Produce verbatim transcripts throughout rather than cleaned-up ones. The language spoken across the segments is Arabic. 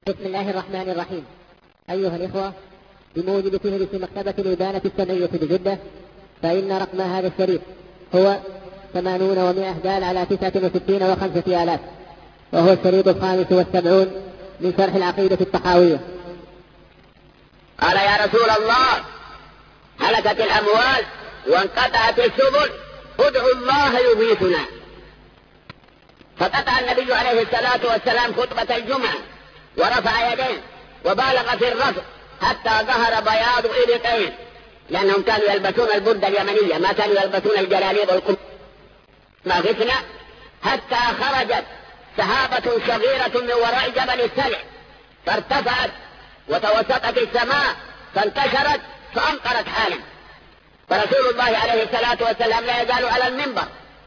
بسم الله الرحمن الرحيم. أيها الإخوة، بموجب فهرس مكتبة الإبانة السمعية بجدة، فإن رقم هذا الشريف هو ثمانون ومائة دال على تسعة وستين وخمسة آلاف، وهو الشريط الخامس والسبعون من شرح العقيدة الطحاوية. قال: يا رسول الله، هلكت الأموال وانقطعت السبل، ادعوا الله يغيثنا. فقطع النبي عليه الصلاة والسلام خطبة الجمعة ورفع يديه وبالغ في الرفع حتى ظهر بياض إبطين، لأنهم كانوا يلبسون البردة اليمنية، ما كانوا يلبسون الجلاليب والقمصان. ما غثنا حتى خرجت سحابة صغيرة من وراء جبل السلع فارتفعت وتوسطت السماء فانتشرت فأمطرت حالا. فرسول الله عليه الصلاة والسلام لا يزال على المنبر.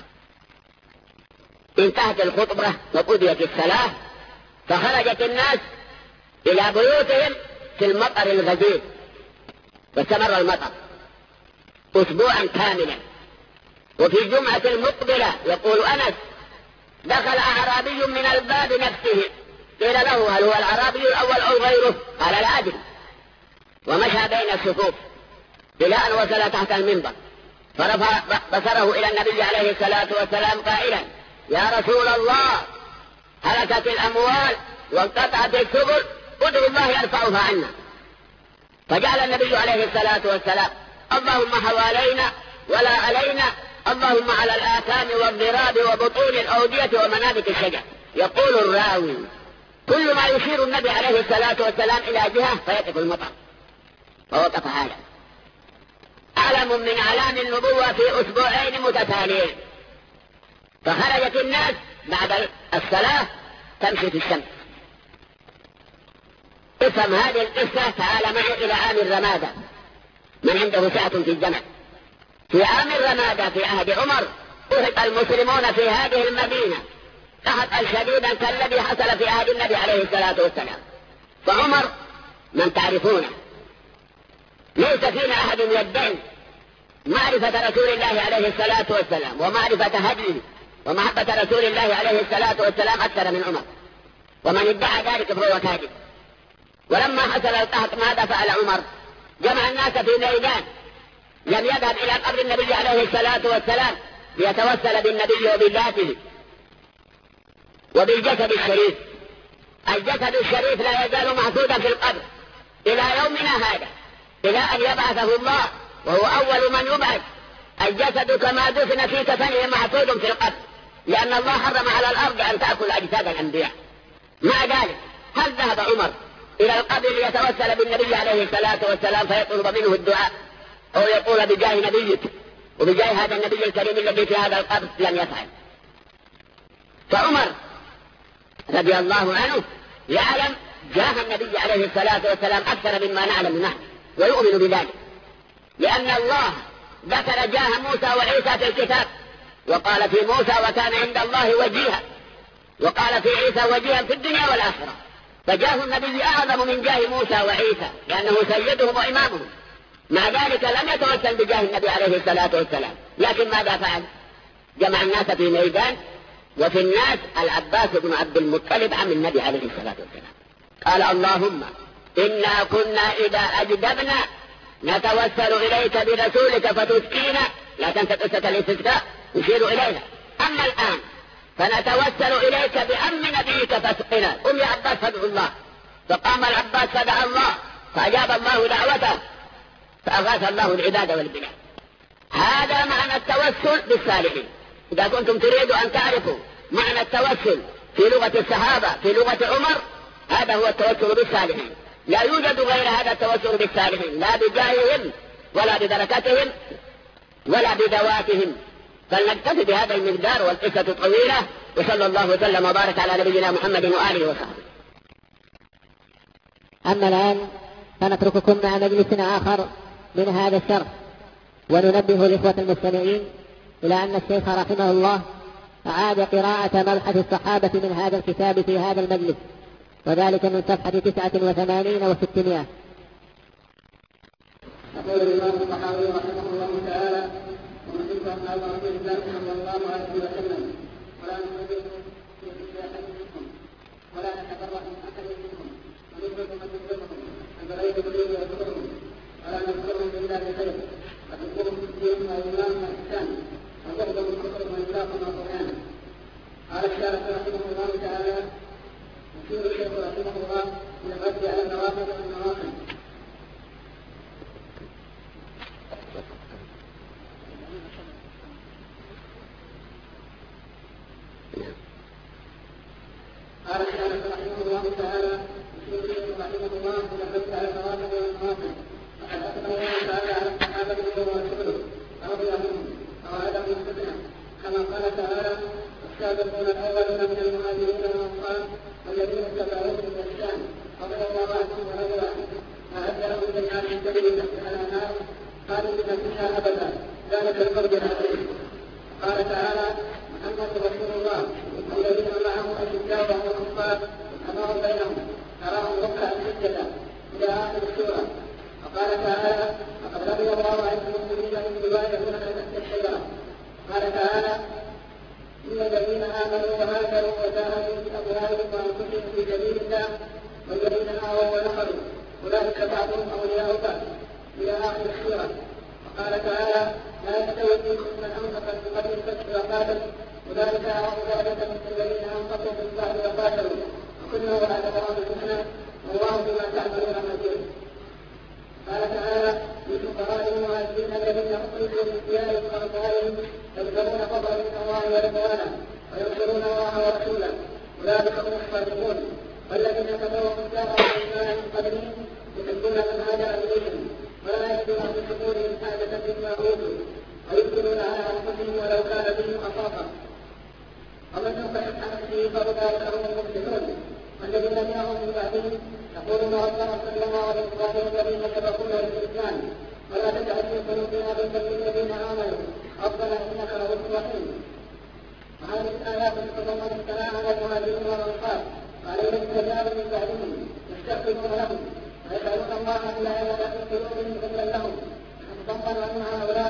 انتهت الخطبة وقضيت الصلاة، فخرجت الناس إلى بيوتهم في المطر الغزير، واستمر المطر أسبوعا كاملا. وفي الجمعة المقبلة يقول أنس: دخل أعرابي من الباب نفسه، قيل له: هل هو الأعرابي الأول أو غيره؟ قال: لا أدري. ومشى بين الصفوف إلى أن وصل تحت المنبر، فرفع بصره إلى النبي عليه الصلاة والسلام قائلا: يا رسول الله، هلكت الأموال وانقطعت السبل، ادعوا الله يرفعها عنا. فجعل النبي عليه الصلاة والسلام: اللهم حوالينا ولا علينا، اللهم على الآثام والضراب وبطون الأودية ومنابت الشجر. يقول الراوي: كل ما يشير النبي عليه الصلاة والسلام إلى جهة فيقف المطر، فوقف هذا. علم من أعلام النبوة في أسبوعين متتاليين. فخرجت الناس بعد الصلاة تمشي في الشمس. افهم هذه القصة. تعال معي إلى عام الرمادة، من عنده سعة في الجمع. في عام الرمادة في عهد عمر أهد المسلمون في هذه المدينة قحطا شديدا كالذي حصل في عهد النبي عليه الصلاة والسلام. فعمر من تعرفونه، ليس فينا أحد يدعي معرفة رسول الله عليه الصلاة والسلام ومعرفة هديه ومحبة رسول الله عليه الصلاة والسلام أكثر من عمر، ومن ادعى ذلك فهو كاذب. ولما حصل القحط ماذا فعل عمر؟ جمع الناس في ميدان، لم يذهب إلى قبر النبي عليه الصلاة والسلام ليتوسل بالنبي وبذاته وبالجسد الشريف. الجسد الشريف لا يزال محفوظا في القبر إلى يومنا هذا، إلى أن يبعثه الله، وهو أول من يبعث. الجسد كما دفن في كفنه محفوظ في القبر، لأن الله حرم على الأرض أن تأكل أجساد الأنبياء. مع ذلك هل ذهب عمر إلى القبر ليتوسل بالنبي عليه الصلاة والسلام فيطلب منه الدعاء أو يقول بجاه نبيك وبجاه هذا النبي الكريم الذي في هذا القبر؟ لم يفعل. فعمر رضي الله عنه يعلم جاه النبي عليه الصلاة والسلام أكثر مما نعلم نحن، ويؤمن بذلك، لأن الله ذكر جاه موسى وعيسى في الكتاب، وقال في موسى: وكان عند الله وجيها، وقال في عيسى: وجيها في الدنيا والآخرة. فجاه النبي أعظم من جاه موسى وعيسى، لأنه سيدهم وإمامهم. مع ذلك لم يتوسل بجاه النبي عليه الصلاة والسلام. لكن ماذا فعل؟ جمع الناس في ميدان، وفي الناس العباس بن عبد المطلب عم النبي عليه الصلاة والسلام. قال: اللهم إنا كنا إذا أجدبنا نتوسل إليك برسولك فتسقينا. لا تنسى قصة الاستسقاء، يشير إليها. أما الآن فنتوسل إليك بأم نبيك فاسقنا. قم يا عباس فادعو الله. فقام العباس فدعا الله فأجاب الله دعوته، فأغاث الله العباد والبلاد. هذا معنى التوسل بالصالحين. إذا كنتم تريدوا أن تعرفوا معنى التوسل في لغة الصحابة في لغة عمر، هذا هو التوسل بالصالحين. لا يوجد غير هذا التوسل بالصالحين، لا بجاههم ولا ببركتهم ولا بذواتهم. فلنكتفي بهذا المقدار، والقصة طويلة. وصلى الله وسلم وبارك على نبينا محمد وآله وصحبه. أما الآن فنترككم مع مجلس آخر من هذا الشرح، وننبه الإخوة المستمعين إلى أن الشيخ رحمه الله أعاد قراءة مبحث الصحابة من هذا الكتاب في هذا المجلس، وذلك من صفحة تسعة وثمانين وستمائة. يقول الإمام الطحاوي رحمه الله تعالى: ومن ذكر أصحاب رسول الله صلى الله عليه وسلم ولا نحدث في أحد منهم ولا نتبرأ من أحد منهم الله تعالى مسلم رحمه الله من الحج على الفواكه والمواقع وقد اثنى الله تعالى على الصحابه ورسوله رضي عنهم وعدم مستثنى كما قال تعالى السابقون الاولون من المهاجرين والانصار والذين اتبعوهم باحسان رضي الله عنهم ورضوا عنه واعد لهم جنات تجري تحتها الانهار خالدين فيها ابدا ذلك الفرج العظيم. قال تعالى محمد رسول الله والذين معه اشداء وهم كفار رحماهم بينهم تراهم ركعا سجدا الى اخر السوره. وقال تعالى لقد رضي الله عن المؤمنين من يبايعونك تحت الشجره. قال تعالى ان الذين امنوا وهاجروا وجاهدوا باموالهم وانفسهم في سبيل الله والذين اووا ونصروا اولئك بعضهم اولياء بعض الى اخر السوره. وقال تعالى لا يستوي منكم من انفق من قبل الفتح وقاتل اولئك اعظم درجه من الذين انفقوا من بعد وقاتلوا وكلوا وعد الله الحسنى والله بما تعملون مزيد. قال تعالى للفقراء المهاجرين الذين اخرجوا من ديارهم واموالهم يبتغون فضلا من الله ورضوانه وينصرون الله ورسوله اولئك هم الصادقون. والذين كفروا بالله والايمان من قبلهم يحبون من هاجر اليهم ولا يجدون في صدورهم حاجه مما اوتوا ويؤثرون على انفسهم ولو كان بهم خصاصه ومن يوق شح نفسه فاولئك هم المفلحون. والذين جاءوا من بعدهم يقولون ربنا اغفر لنا ولإخواننا الذين سبقونا بالإسلام ولا تجعل في قلوبنا غلا للذين آمنوا ربنا إنك رؤوف رحيم. وهذه الآيات تتضمن الثناء على المهاجرين والأنصار وعليهم التجار من بعدهم يستغفرون لهم ويسألون الله أن لا يجعل في قلوبهم غلا لهم فتضمن أن هؤلاء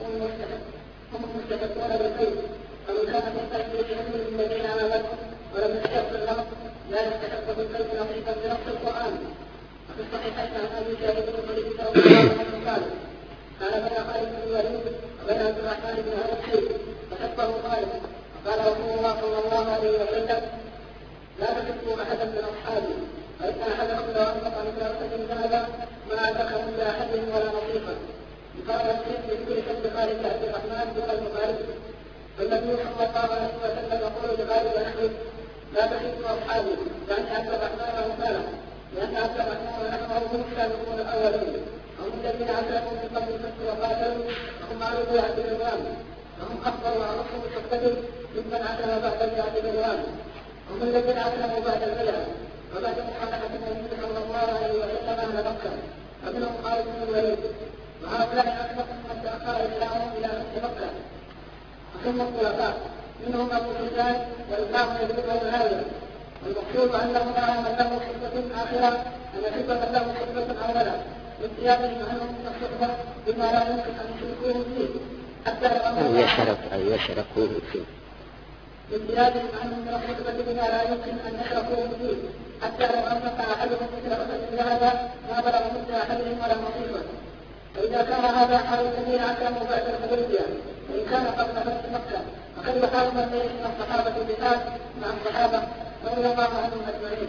هم المستحقون بالخير. ومن كان في قلبه شيء للذين آمنوا ولم يستغفر لهم لا يستحق بالخير نصيبا بنص القرآن. وفي الصحيحين عن أبي سعيد الخدري رضي الله عنه قال كان بين خالد بن الوليد وبين عبد الرحمن بن هذا الشيء فحبه خالد فقال رسول الله صلى الله عليه وسلم لا تحبوا أحدا من أصحابي فإن أحدكم لو أنفق مثل أحد ذهبا ما أدرك مثل أحدهم ولا نصيفا. قال الشيخ لكل حب خالد عبد الرحمن دون البخاري. والنبي صلى الله عليه وسلم يقول لخالد أخي لا تحبوا أصحابي يعني عبد الرحمن ومثاله لأن عبد الرحمن ونحن هم السابقون الأولين هم الذين أسلموا من قبل الفتح وقاتلوا وهم على بيعة الرضوان وهم أكبر وأعرفهم بحقته ممن أسلم بعد بيعة الرضوان هم الذين أسلموا بعد البيعة وبعد مخالفة النبي صلى الله عليه وسلم أهل مكة ومنهم خالد بن الوليد. وهؤلاء أسبق من تأخر إسلامهم إلى فتح مكة. ثم الخلفاء منهم أبو سفيان والإسلام يدركه هذا. والمقصود أنه لا من له حكمة آخرة أن يحب من له حكمة أولا بامتيازهم عنهم من الصحبة بما لا يمكن أن يشركوه فيه حتى أن يشرك أن يشركوه فيه بامتيازهم عنهم من الصحبة بما لا يمكن أن يشركوه فيه حتى لو أنفق أحدهم مثل أحد هذا ما بلغ مثل أحدهم ولا نصيبا. فإذا كان هذا حال الذين أسلموا بعد الحديبية وإن كان قبل فتح مكة فكيف حال من ليس من الصحابة الجهاد مع الصحابة رضي الله عنهم أجمعين.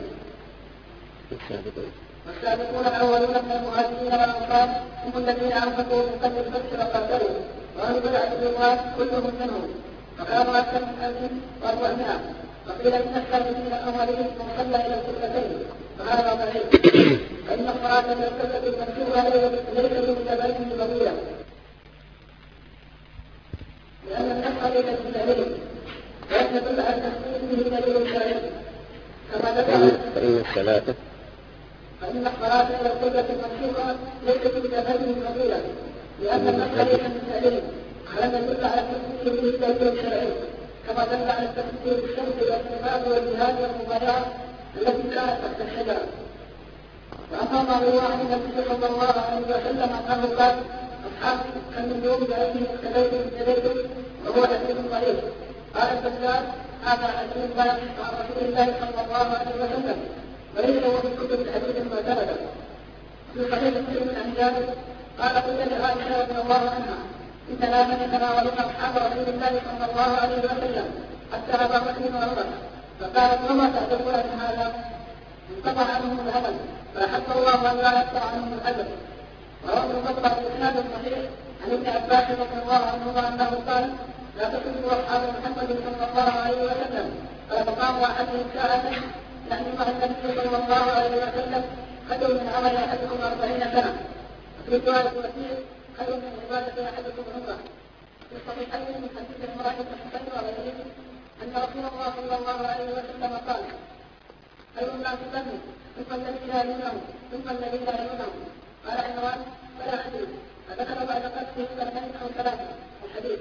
والسابقون الأولون من المهاجرين والأنصار هم الذين أنفقوا من قبل الفتح وقاتلوا وأهل بيعة الرضوان كلهم منهم وكانوا أكثر من ألف وأربعمائة. وقيل إن السابقين الأولين من صلى إلى القبلتين وهذا ضعيف. فإن الصلاة من القبلة المنشورة ليس بمتبين بضيئة لأن النفس ليس بالتعليم وأن تدل على تخصيصه دليل شرعي كما دل فإن الصلاة فإن الصلاة إلى القبلة المنشورة ليس بمتبين بضيئة لأن النفس ليس بالتعليم على أن تدل على تخصيصه دليل شرعي كما دل على التخصيص بالشمس والاعتماد والجهاد والمبايعة التي كانت تحت الشجرة. وأما ما روى عن النبي صلى الله عليه وسلم أنه قال أصحاب كم من يوم بأيديهم اهتديتم اهتديتم وهو حديث ضعيف. قال البزار هذا حديث ضعيف عن رسول الله صلى الله عليه وسلم وليس هو في كتب الحديث المعتمدة. في صحيح مسلم عن جابر قال قلت لعائشة رضي الله عنها إننا من يتناولون أصحاب رسول الله صلى الله عليه وسلم حتى أبا بكر وعمر فقالت وما تعتبر من هذا انقطع عنهم الأمل فأحب الله أن لا يقطع عنهم الأجر. وروى ابن بطة بإسناد صحيح عن ابن عباس رضي الله عنهما أنه قال لا تسبوا أصحاب محمد صلى الله عليه وسلم فلا تقام أحدهم ساعة لأن الله النبي صلى الله عليه وسلم خير من عمل أحدكم أربعين سنة، وفي رواية وكيل خير من عبادة أحدكم عمره. في الصحيحين من حديث عمران بن حسين وغيره أن رسول الله صلى الله عليه وسلم قال: خير الناس قرني ثم الذين يلونهم ثم الذين يلونهم. قال عمران: فلا أدري فذكر بعد قتله سنتين أو ثلاثة. الحديث.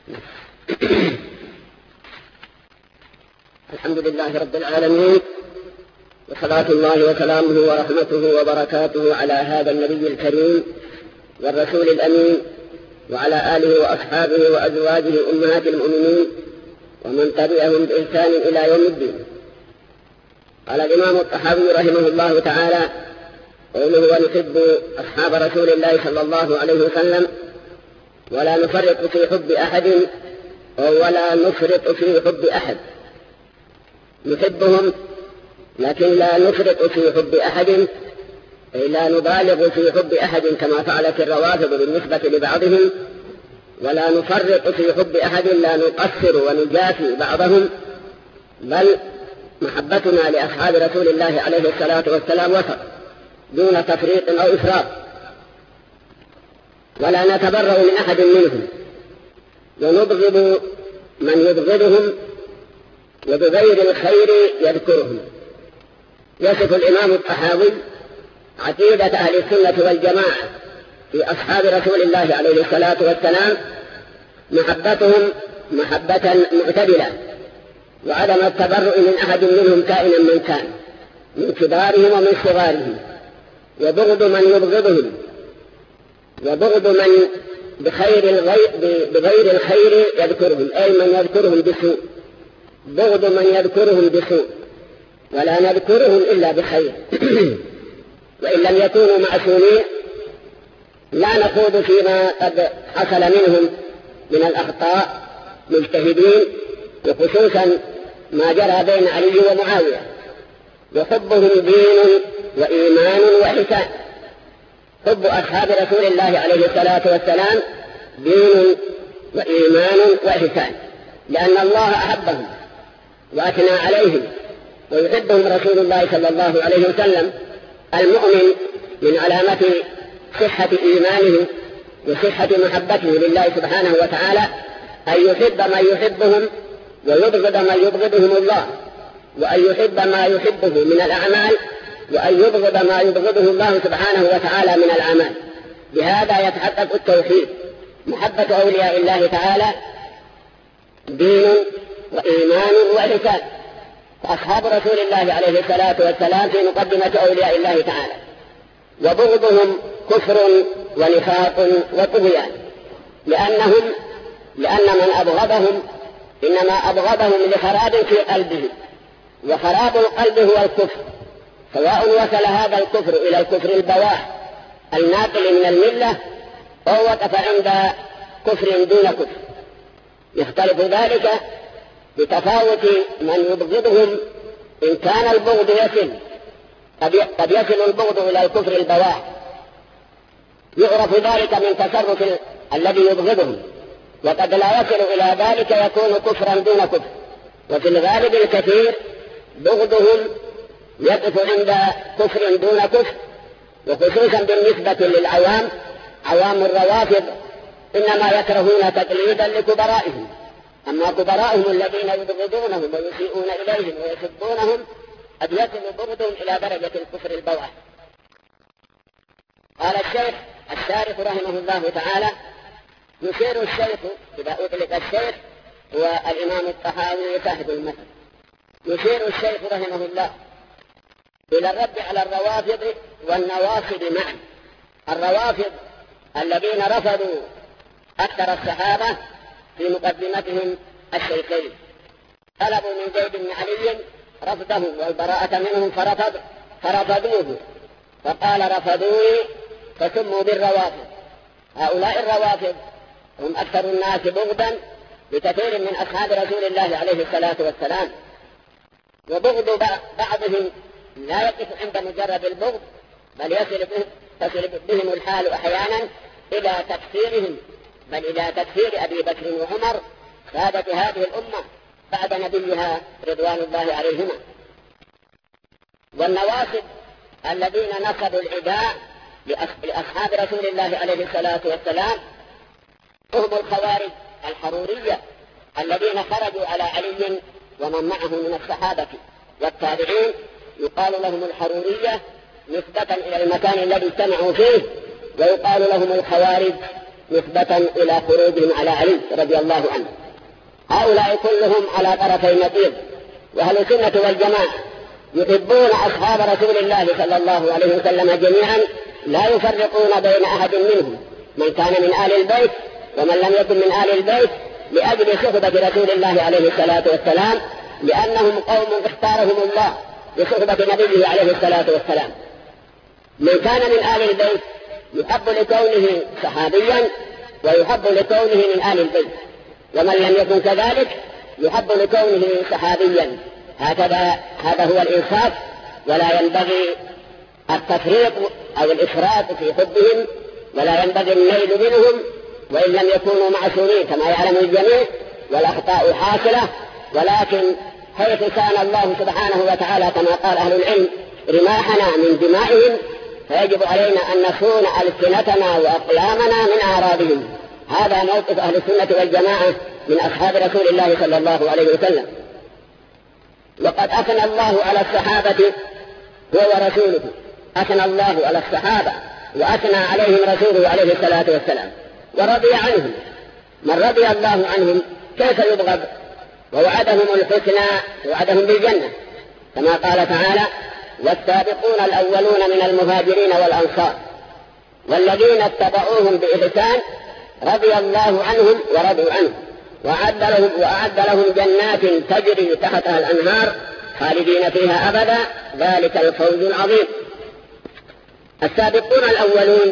الحمد لله رب العالمين، وصلاة الله وسلامه ورحمته وبركاته على هذا النبي الكريم والرسول الأمين، وعلى آله وأصحابه وأزواجه أمهات المؤمنين ومن تبعهم بإحسان إلى يوم الدين. قال الإمام الطحاوي رحمه الله تعالى: قوله ونحب أصحاب رسول الله صلى الله عليه وسلم ولا نفرط في حب أحد ولا نفرط في حب أحد. نحبهم لكن لا نفرط في حب أحد، أي لا نبالغ في حب أحد كما فعلت الروافض بالنسبة لبعضهم، ولا نفرط في حب أحد، لا نقصر ونجافي بعضهم، بل محبتنا لأصحاب رسول الله عليه الصلاة والسلام وسط دون تفريط أو إفراط، ولا نتبرأ من أحد منهم، ونبغض من يبغضهم، وبغير الخير يذكرهم. يصف الإمام الطحاوي عقيدة أهل السنة والجماعة في أصحاب رسول الله عليه الصلاة والسلام: محبتهم محبة معتدلة، وعدم التبرؤ من أحد منهم كائنا من كان، من كبارهم ومن صغارهم، وبغض من يبغضهم، وبغض من بخير الغير بغير الخير يذكرهم، أي من يذكرهم بسوء، بغض من يذكرهم بسوء، ولا نذكرهم إلا بخير. وإن لم يكونوا معصومين لا نخوض فيما قد حصل منهم من الأخطاء مجتهدين، وخصوصا ما جرى بين علي ومعاوية. وحبهم دين وإيمان وإحسان. حب أصحاب رسول الله عليه الصلاة والسلام دين وإيمان وإحسان، لأن الله أحبهم وأثنى عليهم، ويحبهم رسول الله صلى الله عليه وسلم. المؤمن من علامة صحة إيمانه وصحة محبته لله سبحانه وتعالى أن يحب من يحبهم ويبغض من يبغضهم الله، وأن يحب ما يحبه من الأعمال وأن يبغض ما يبغضه الله سبحانه وتعالى من الأعمال. بهذا يتحقق التوحيد. محبة أولياء الله تعالى دين وإيمان وإحسان. فأصحاب رسول الله عليه الصلاة والسلام في مقدمة أولياء الله تعالى، وبغضهم كفر ونفاق وطغيان، لأنهم لأن من أبغضهم إنما أبغضهم لخراب في قلبه، وخراب القلب هو الكفر، سواء وصل هذا الكفر إلى الكفر البواح الناقل من الملة أو وقف عند كفر دون كفر. يختلف ذلك بتفاوت من يبغضهم. إن كان البغض يصل قد يصل البغض إلى الكفر البواح، يعرف ذلك من تصرف الذي يبغضهم، وقد لا يصل إلى ذلك يكون كفرا دون كفر. وفي الغالب الكثير بغضهم يقف عند كفر دون كفر، وخصوصا بالنسبة للعوام. عوام الروافض إنما يكرهون تقليدا لكبرائهم، أما كبرائهم الذين يبغضونهم ويسيئون إليهم ويسبونهم قد يصل بغضهم إلى درجة الكفر البواح. قال الشيخ الشارح رحمه الله تعالى: يشير الشيخ، إذا أطلق الشيخ هو الإمام الطحاوي صاحب المثل، يشير الشيخ رحمه الله إلى الرد على الروافض والنواصب معا. الروافض الذين رفضوا أكثر الصحابة في مقدمتهم الشيخين، طلبوا من زيد بن علي رفضه والبراءة منهم فرفض فرفضوه، فقال: رفضوني فسموا بالروافض. هؤلاء الروافض هم أكثر الناس بغضا لكثير من أصحاب رسول الله عليه الصلاة والسلام، وبغض بعضهم لا يقف عند مجرد البغض، بل يصل تصل بهم الحال أحيانا إلى تكفيرهم، بل إلى تكفير أبي بكر وعمر سادة هذه الأمة بعد نبيها رضوان الله عليهما. والنواصب الذين نصبوا العداء لأصحاب رسول الله عليه الصلاة والسلام هم الخوارج الحرورية الذين خرجوا على علي ومن معه من الصحابة والتابعين، يقال لهم الحرورية نسبة إلى المكان الذي اجتمعوا فيه، ويقال لهم الخوارج نسبة إلى خروجهم على علي رضي الله عنه. هؤلاء كلهم على طرفي النقيض، وأهل السنة والجماعة يحبون أصحاب رسول الله صلى الله عليه وسلم جميعا، لا يفرقون بين أحد منهم، من كان من آل البيت ومن لم يكن من آل البيت، لأجل صحبة رسول الله عليه الصلاة والسلام، لأنهم قوم اختارهم الله لصحبة نبيه عليه الصلاة والسلام. من كان من آل البيت يحب لكونه صحابيا ويحب لكونه من آل البيت، ومن لم يكن كذلك يحب لكونه صحابيا. هكذا هذا هو الإنصاف، ولا ينبغي التفريط أو الإفراط في حبهم، ولا ينبغي الميل منهم، وإن لم يكونوا معصومين كما يعلم الجميع، والأخطاء حاصلة، ولكن حيث كان الله سبحانه وتعالى كما قال أهل العلم رماحنا من دمائهم، فيجب علينا أن نصون ألسنتنا وأقلامنا من أعراضهم. هذا موقف أهل السنة والجماعة من أصحاب رسول الله صلى الله عليه وسلم. وقد أثنى الله على الصحابة هو ورسوله، أثنى الله على الصحابة وأثنى عليهم رسوله عليه الصلاة والسلام، ورضي عنهم. من رضي الله عنهم كيف يبغض؟ ووعدهم الحسنى، وعدهم بالجنة كما قال تعالى: والسابقون الأولون من المهاجرين والأنصار والذين اتبعوهم بإحسان رضي الله عنهم ورضوا عنه وأعد لهم, وأعد لهم جنات تجري تحتها الأنهار خالدين فيها أبدا، ذلك الفوز العظيم. السابقون الأولون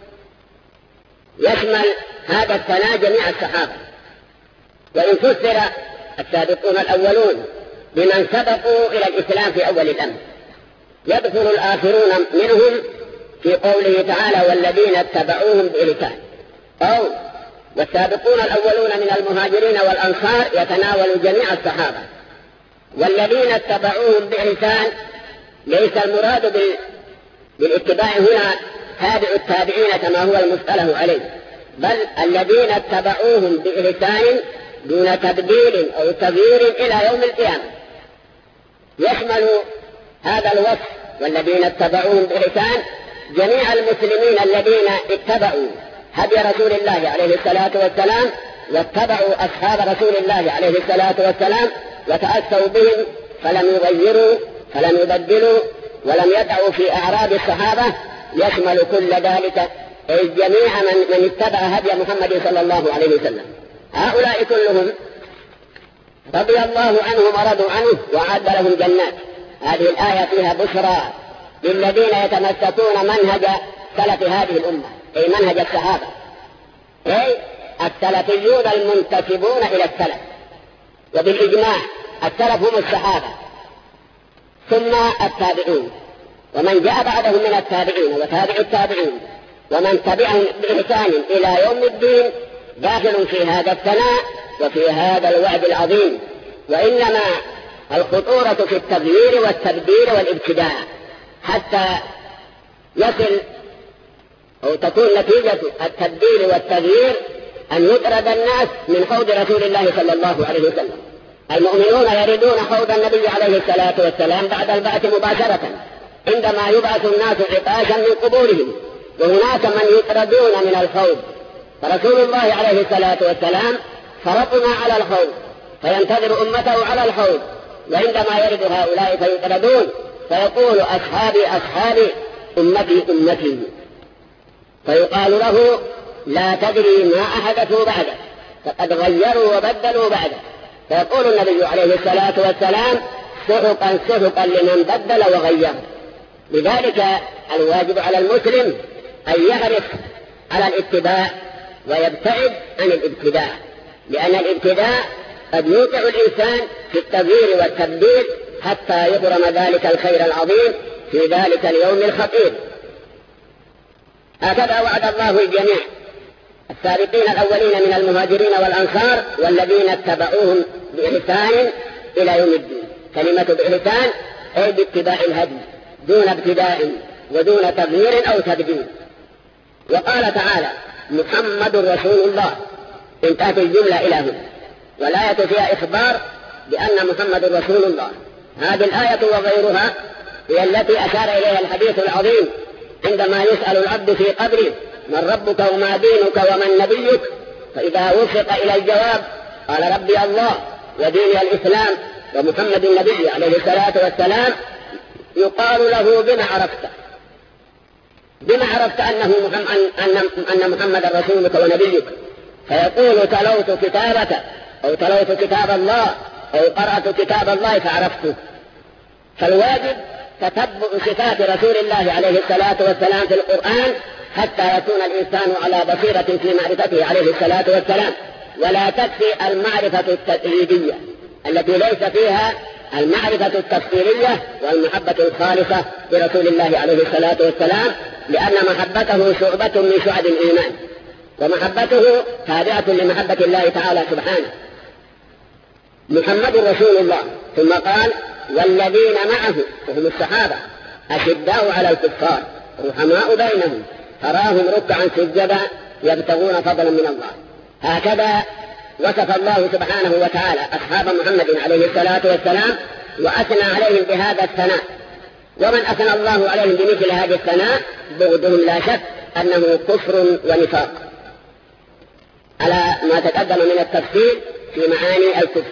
يشمل هذا الثناء جميع الصحابة، وإن فسر السابقون الأولون بمن سبقوا إلى الإسلام في أول الأمر، يدخل الآخرون منهم في قوله تعالى: والذين اتبعوهم بإحسان، أو والسابقون الأولون من المهاجرين والأنصار يتناول جميع الصحابة. والذين اتبعوهم بإحسان ليس المراد بالاتباع هنا تابع التابعين كما هو المصطلح عليه، بل الذين اتبعوهم بإحسان دون تبديل أو تغيير إلى يوم القيامة. يشمل هذا الوصف والذين اتبعوهم بإحسان جميع المسلمين الذين اتبعوا هدي رسول الله عليه الصلاة والسلام، واتبعوا أصحاب رسول الله عليه الصلاة والسلام، وتأسوا بهم فلم يغيروا فلم يبدلوا ولم يدعوا في أعراض الصحابة. يشمل كل ذلك أي جميع من, من اتبع هدي محمد صلى الله عليه وسلم. هؤلاء كلهم رضي الله عنهم ورضوا عنه وأعد لهم جنات. هذه الآية فيها بشرى للذين يتمسكون منهج سلف هذه الأمة، أي منهج الصحابة، أي السلفيون المنتسبون إلى السلف. وبالإجماع السلف هم الصحابة ثم التابعون، ومن جاء بعدهم من التابعين وتابع التابعين ومن تبعهم بإحسان إلى يوم الدين داخل في هذا الثناء وفي هذا الوعد العظيم. وإنما الخطورة في التغيير والتبديل والابتداع حتى يصل أو تكون نتيجة التبديل والتغيير أن يطرد الناس من حوض رسول الله صلى الله عليه وسلم. المؤمنون يريدون حوض النبي عليه الصلاة والسلام بعد البعث مباشرة عندما يبعث الناس عطاشا من قبورهم، وهناك من يطردون من الحوض، فرسول الله عليه الصلاة والسلام فرطنا على الحوض فينتظر أمته على الحوض، وعندما يرد هؤلاء فيطردون فيقول: أصحابي أصحابي أمتي أمتي، فيقال له: لا تدري ما أحدثوا بعده، فقد غيروا وبدلوا بعده. فيقول النبي عليه الصلاة والسلام: سحقا سحقا لمن بدل وغير. لذلك الواجب على المسلم أن يحرص على الاتباع ويبتعد عن الابتداع، لأن الابتداع قد يوقع الإنسان في التغيير والتبديل حتى يبرم ذلك الخير العظيم في ذلك اليوم الخطير. هكذا وعد الله الجميع السابقين الأولين من المهاجرين والأنصار والذين اتبعوهم بإحسان إلى يوم الدين. كلمة بإحسان أي باتباع الهدي دون ابتداء ودون تغيير أو تبديل. وقال تعالى محمد رسول الله، انتهت الجملة إلى هنا، والآية فيها إخبار بأن محمد رسول الله. هذه الآية وغيرها هي التي أشار إليها الحديث العظيم عندما يسأل العبد في قبره من ربك وما دينك ومن نبيك، فإذا وفق إلى الجواب قال ربي الله وديني الإسلام ومحمد النبي عليه الصلاة والسلام، يقال له بما عرفت بما عرفت أنه محمد أن أن محمد رسولك ونبيك؟ فيقول تلوت كتابك أو تلوت كتاب الله أو قرأت كتاب الله فعرفته. فالواجب تتبع صفات رسول الله عليه الصلاة والسلام في القرآن حتى يكون الإنسان على بصيرة في معرفته عليه الصلاة والسلام، ولا تكفي المعرفة التقليدية التي ليس فيها المعرفة التفصيلية والمحبة الخالصة برسول الله عليه الصلاة والسلام، لأن محبته شعبة من شعب الإيمان، ومحبته تابعة لمحبة الله تعالى سبحانه. محمد رسول الله. ثم قال والذين معه وهم الصحابة أشداء على الكفار رحماء بينهم تراهم ركعا سجدا يبتغون فضلا من الله. هكذا وصف الله سبحانه وتعالى أصحاب محمد عليه الصلاة والسلام وأثنى عليهم بهذا الثناء. ومن أثنى الله عليهم بمثل هذا الثناء بغضهم لا شك أنه كفر ونفاق، على ما تقدم من التفصيل في معاني الكفر.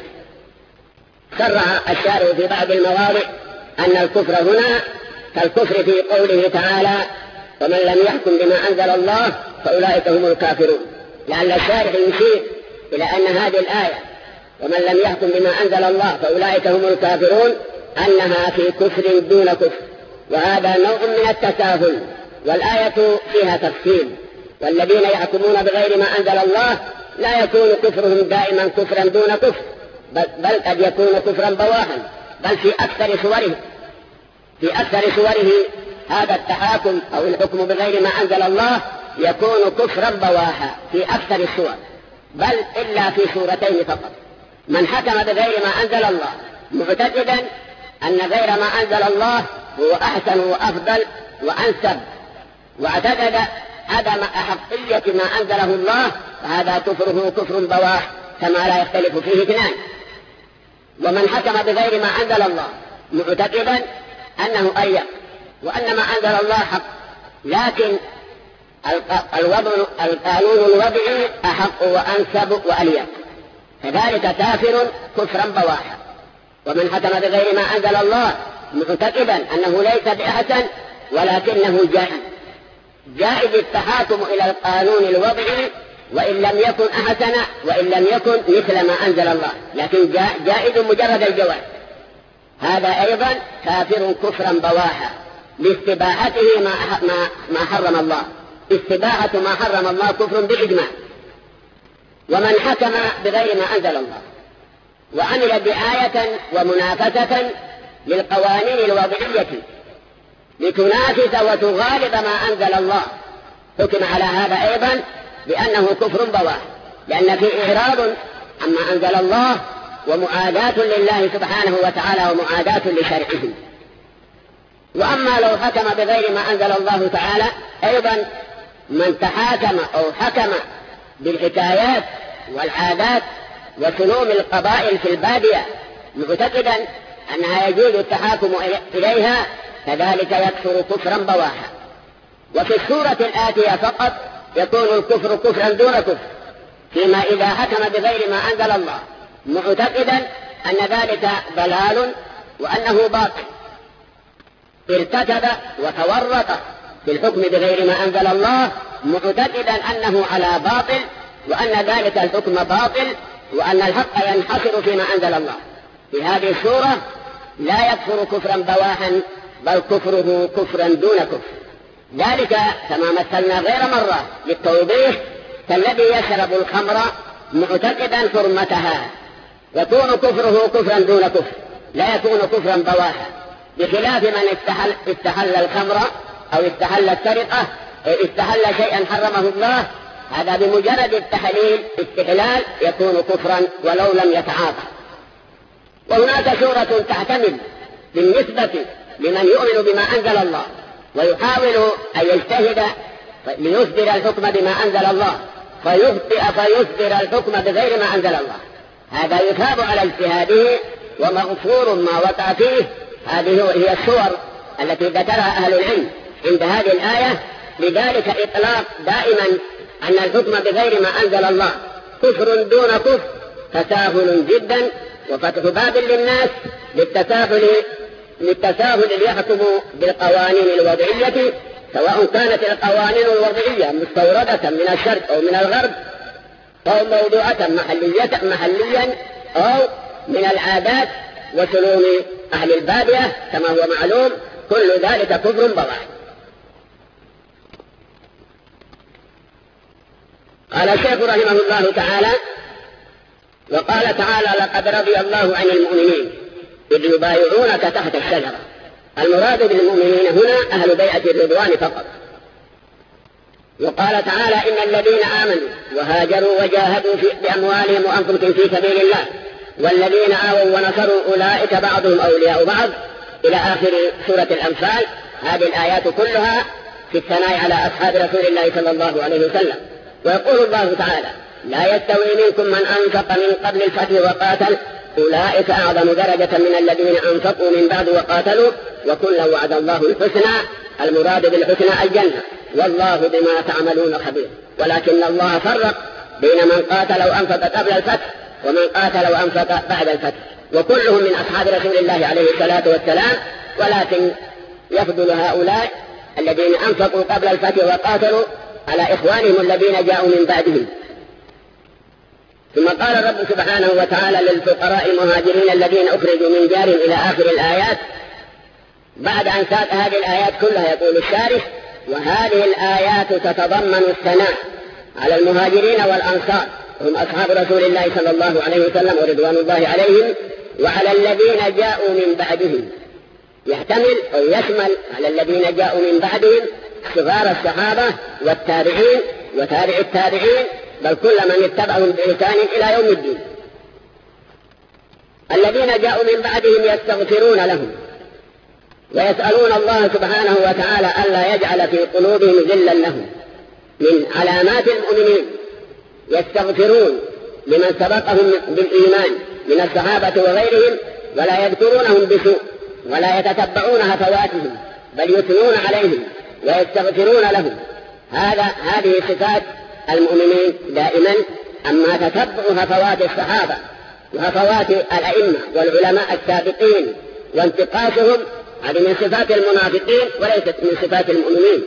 شرع الشارع في بعض المواضع أن الكفر هنا كالكفر في قوله تعالى ومن لم يحكم بما أنزل الله فأولئك هم الكافرون، لعل الشارع يشير إلى أن هذه الآية ومن لم يحكم بما أنزل الله فأولئك هم الكافرون أنها في كفر دون كفر، وهذا نوع من التساهل، والآية فيها تفصيل. والذين يحكمون بغير ما أنزل الله لا يكون كفرهم دائما كفرا دون كفر، بل قد يكون كفرا بواحا، بل في أكثر صوره في أكثر صوره هذا التحاكم أو الحكم بغير ما أنزل الله يكون كفرا بواحا في أكثر الصور، بل إلا في صورتين فقط. من حكم بغير ما أنزل الله معتقدا أن غير ما أنزل الله هو أحسن وأفضل وأنسب، واعتقد عدم أحقية ما أنزله الله، فهذا كفره كفر بواح كما لا يختلف فيه اثنان. ومن حكم بغير ما أنزل الله معتقدا أنه أيق وأن ما أنزل الله حق، لكن القانون الوضعي أحق وأنسب وأليق، كذلك كافر كفرا بواحا. ومن حكم بغير ما أنزل الله معتقدا أنه ليس بأحسن ولكنه جائز، جائز التحاكم إلى القانون الوضعي وإن لم يكن أحسن وإن لم يكن مثل ما أنزل الله، لكن جائز مجرد الجواز. هذا أيضا كافر كفرا بواحا لاستباحته ما ما حرم الله. استباحة ما حرم الله كفر بالإجماع. ومن حكم بغير ما أنزل الله وعمل بآية ومنافسة للقوانين الوضعية لتنافس وتغالب ما أنزل الله حكم على هذا أيضا بأنه كفر بواح، لأن فيه إعراض عما أنزل الله ومعاداة لله سبحانه وتعالى ومعاداة لشرعه. وأما لو حكم بغير ما أنزل الله تعالى أيضا من تحاكم أو حكم بالحكايات والعادات وسلوم القبائل في البادية معتقدا أنها يجوز التحاكم إليها كذلك يكفر كفرا بواحا. وفي السورة الآتية فقط يكون الكفر كفرا دون كفر، فيما إذا حكم بغير ما أنزل الله معتقدا أن ذلك ضلال وأنه باطل، ارتكب وتورط في الحكم بغير ما أنزل الله معتقدا أنه على باطل وأن ذلك الحكم باطل وأن الحق ينحصر فيما أنزل الله. في هذه السورة لا يكفر كفرا بواحا بل كفره كفرا دون كفر، ذلك كما مثلنا غير مرة للتوضيح كالذي يشرب الخمر معتقدا حرمتها يكون كفره كفرا دون كفر، لا يكون كفرا بواحا، بخلاف من استحل, استحل الخمر أو استحل السرقة أو استحل شيئا حرمه الله، هذا بمجرد التحليل استحلال يكون كفرا ولو لم يتعاطى. وهناك سورة تحتمل بالنسبة لمن يؤمن بما أنزل الله ويحاول أن يجتهد ليصدر الحكم بما أنزل الله فيخطئ فيصدر الحكم بغير ما أنزل الله، هذا يثاب على اجتهاده ومغفور ما وقع فيه. هذه هي الصور التي ذكرها أهل العلم عند هذه الآية. لذلك إطلاق دائما أن الحكم بغير ما أنزل الله كفر دون كفر تساهل جدا، وفتح باب للناس للتساهل للتساهل ليحكموا بالقوانين الوضعية، سواء كانت القوانين الوضعية مستوردة من الشرق أو من الغرب أو موضوعة محلية محليا أو من العادات وسلوم أهل البادية كما هو معلوم، كل ذلك كفر بواح. قال الشيخ رحمه الله تعالى: وقال تعالى: لقد رضي الله عن المؤمنين إذ يبايعونك تحت الشجرة. المراد بالمؤمنين هنا أهل بيعة الرضوان فقط. وقال تعالى: إن الذين آمنوا وهاجروا وجاهدوا بأموالهم وأنفسهم في سبيل الله والذين آووا ونصروا أولئك بعضهم أولياء بعض، إلى آخر سورة الأنفال. هذه الآيات كلها في الثناء على أصحاب رسول الله صلى الله عليه وسلم. ويقول الله تعالى: لا يستوي منكم من أنفق من قبل الفتح وقاتل أولئك أعظم درجة من الذين أنفقوا من بعد وقاتلوا وكلا وعد الله الحسنى. المراد بالحسنى الجنة، والله بما تعملون خبير. ولكن الله فرق بين من قاتل وأنفق قبل الفتح ومن قاتل وأنفق بعد الفتح، وكلهم من أصحاب رسول الله عليه الصلاة والسلام، ولكن يفضل هؤلاء الذين أنفقوا قبل الفتح وقاتلوا على إخوانهم الذين جاءوا من بعدهم. ثم قال الرب سبحانه وتعالى للفقراء المهاجرين الذين أخرجوا من ديارهم إلى آخر الآيات. بعد أن ساق هذه الآيات كلها يقول الشارح: وهذه الآيات تتضمن الثناء على المهاجرين والأنصار، هم أصحاب رسول الله صلى الله عليه وسلم ورضوان الله عليهم، وعلى الذين جاءوا من بعدهم. يحتمل أو يشمل على الذين جاءوا من بعدهم صغار الصحابة والتابعين وتابع التابعين، بل كل من اتبعهم بإحسان إلى يوم الدين. الذين جاءوا من بعدهم يستغفرون لهم ويسألون الله سبحانه وتعالى ألا يجعل في قلوبهم غلا لهم. من علامات المؤمنين يستغفرون لمن سبقهم بالإيمان من الصحابة وغيرهم، ولا يذكرونهم بسوء ولا يتتبعون هفواتهم، بل يثنون عليهم ويستغفرون لهم. هذا هذه صفات المؤمنين دائما. أما تتبع هفوات الصحابة وهفوات الأئمة والعلماء السابقين وانتقاصهم، هذه من صفات المنافقين وليست من صفات المؤمنين.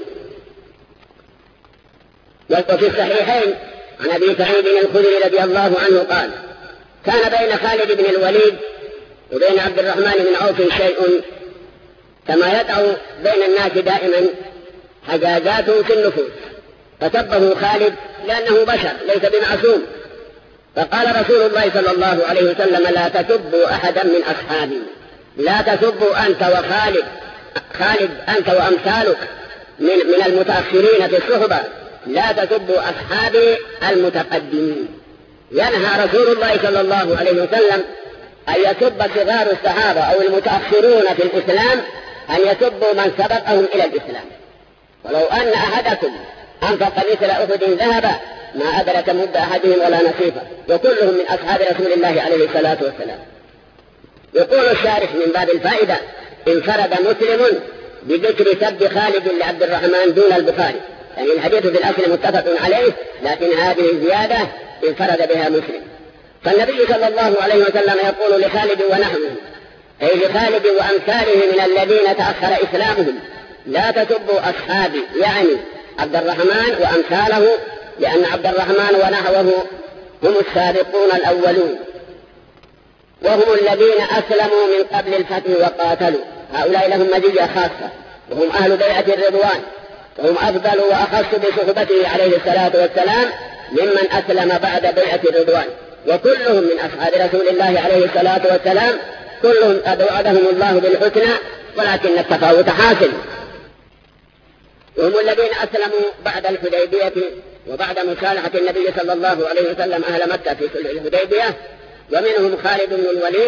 وفي الصحيحين عن أبي سعيد الخدري رضي الله عنه قال: كان بين خالد بن الوليد وبين عبد الرحمن بن عوف شيء كما يقع بين الناس دائما حجازات في النفوس، فسبه خالد لأنه بشر ليس بمعصوم، فقال رسول الله صلى الله عليه وسلم: لا تسبوا أحدا من أصحابي، لا تسبوا أنت وخالد خالد أنت وأمثالك من, من المتأخرين في الصحبة، لا تسبوا أصحابي المتقدمين. ينهى رسول الله صلى الله عليه وسلم أن يسب صغار الصحابة أو المتأخرون في الإسلام أن يسبوا من سبقهم إلى الإسلام. ولو أن أحدكم أنفق مثل أحد ذهبا ما أدرك مد أحدهم ولا نصيفه، وكلهم من أصحاب رسول الله عليه الصلاة والسلام. يقول الشارح من باب الفائدة: انفرد مسلم بذكر سب خالد لعبد الرحمن دون البخاري، يعني الحديث في الأصل متفق عليه، لكن هذه الزيادة انفرد بها مسلم. فالنبي صلى الله عليه وسلم يقول لخالد ونحوه، أي لخالد وأمثاله من الذين تأخر إسلامهم: لا تسبوا أصحابي، يعني عبد الرحمن وأمثاله، لأن عبد الرحمن ونحوه هم السابقون الأولون، وهم الذين أسلموا من قبل الفتح وقاتلوا. هؤلاء لهم مزية خاصة، وهم أهل بيعة الرضوان، وهم أفضل وأخص بصحبته عليه الصلاة والسلام ممن أسلم بعد بيعة الرضوان، وكلهم من أصحاب رسول الله عليه الصلاة والسلام، كلهم قد وعدهم الله بالحسنى، ولكن التفاوت حاصل. وهم الذين أسلموا بعد الحديبية وبعد مصالحة النبي صلى الله عليه وسلم أهل مكة في صلح الحديبية، ومنهم خالد بن الوليد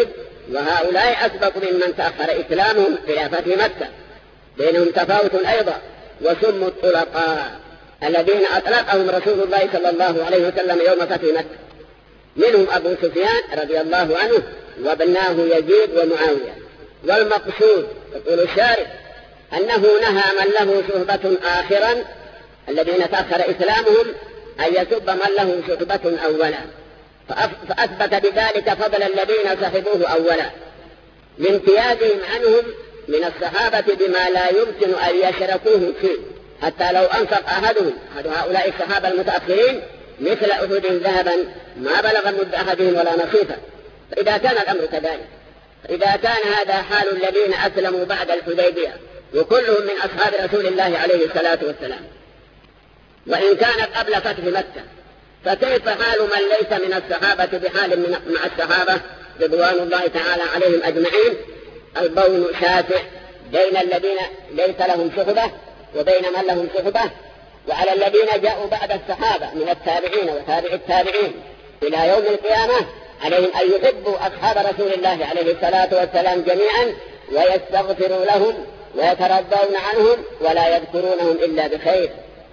وهؤلاء أسبق ممن تأخر إسلامهم إلى فتح مكة، بينهم تفاوت أيضا، وسموا الطلقاء الذين أطلقهم رسول الله صلى الله عليه وسلم يوم فتح مكة، منهم أبو سفيان رضي الله عنه وابناه يزيد ومعاوية. والمقصود يقول الشارع أنه نهى من له صحبة آخرا الذين تأخر إسلامهم أن يسب من له صحبة أولا، فأثبت بذلك فضل الذين صحبوه أولا لامتيازهم عنهم من الصحابة بما لا يمكن أن يشركوه فيه، حتى لو أنفق أحدهم أحد هؤلاء الصحابة المتأخرين مثل أحد ذهبا ما بلغ مد أحدهم ولا نصيفا. فإذا كان الأمر كذلك، إذا كان هذا حال الذين أسلموا بعد الحديبية وكلهم من أصحاب رسول الله عليه الصلاة والسلام، وإن كانت قبل فتح مكة، فكيف حال من ليس من الصحابة بحال من مع الصحابة رضوان الله تعالى عليهم أجمعين؟ البون شاسع بين الذين ليس لهم صحبة وبين من لهم صحبة، وعلى الذين جاءوا بعد الصحابة من التابعين وتابع التابعين إلى يوم القيامة عليهم أن يحبوا أصحاب رسول الله عليه الصلاة والسلام جميعا ويستغفروا لهم ويترضون عنهم ولا يذكرونهم إلا بخير.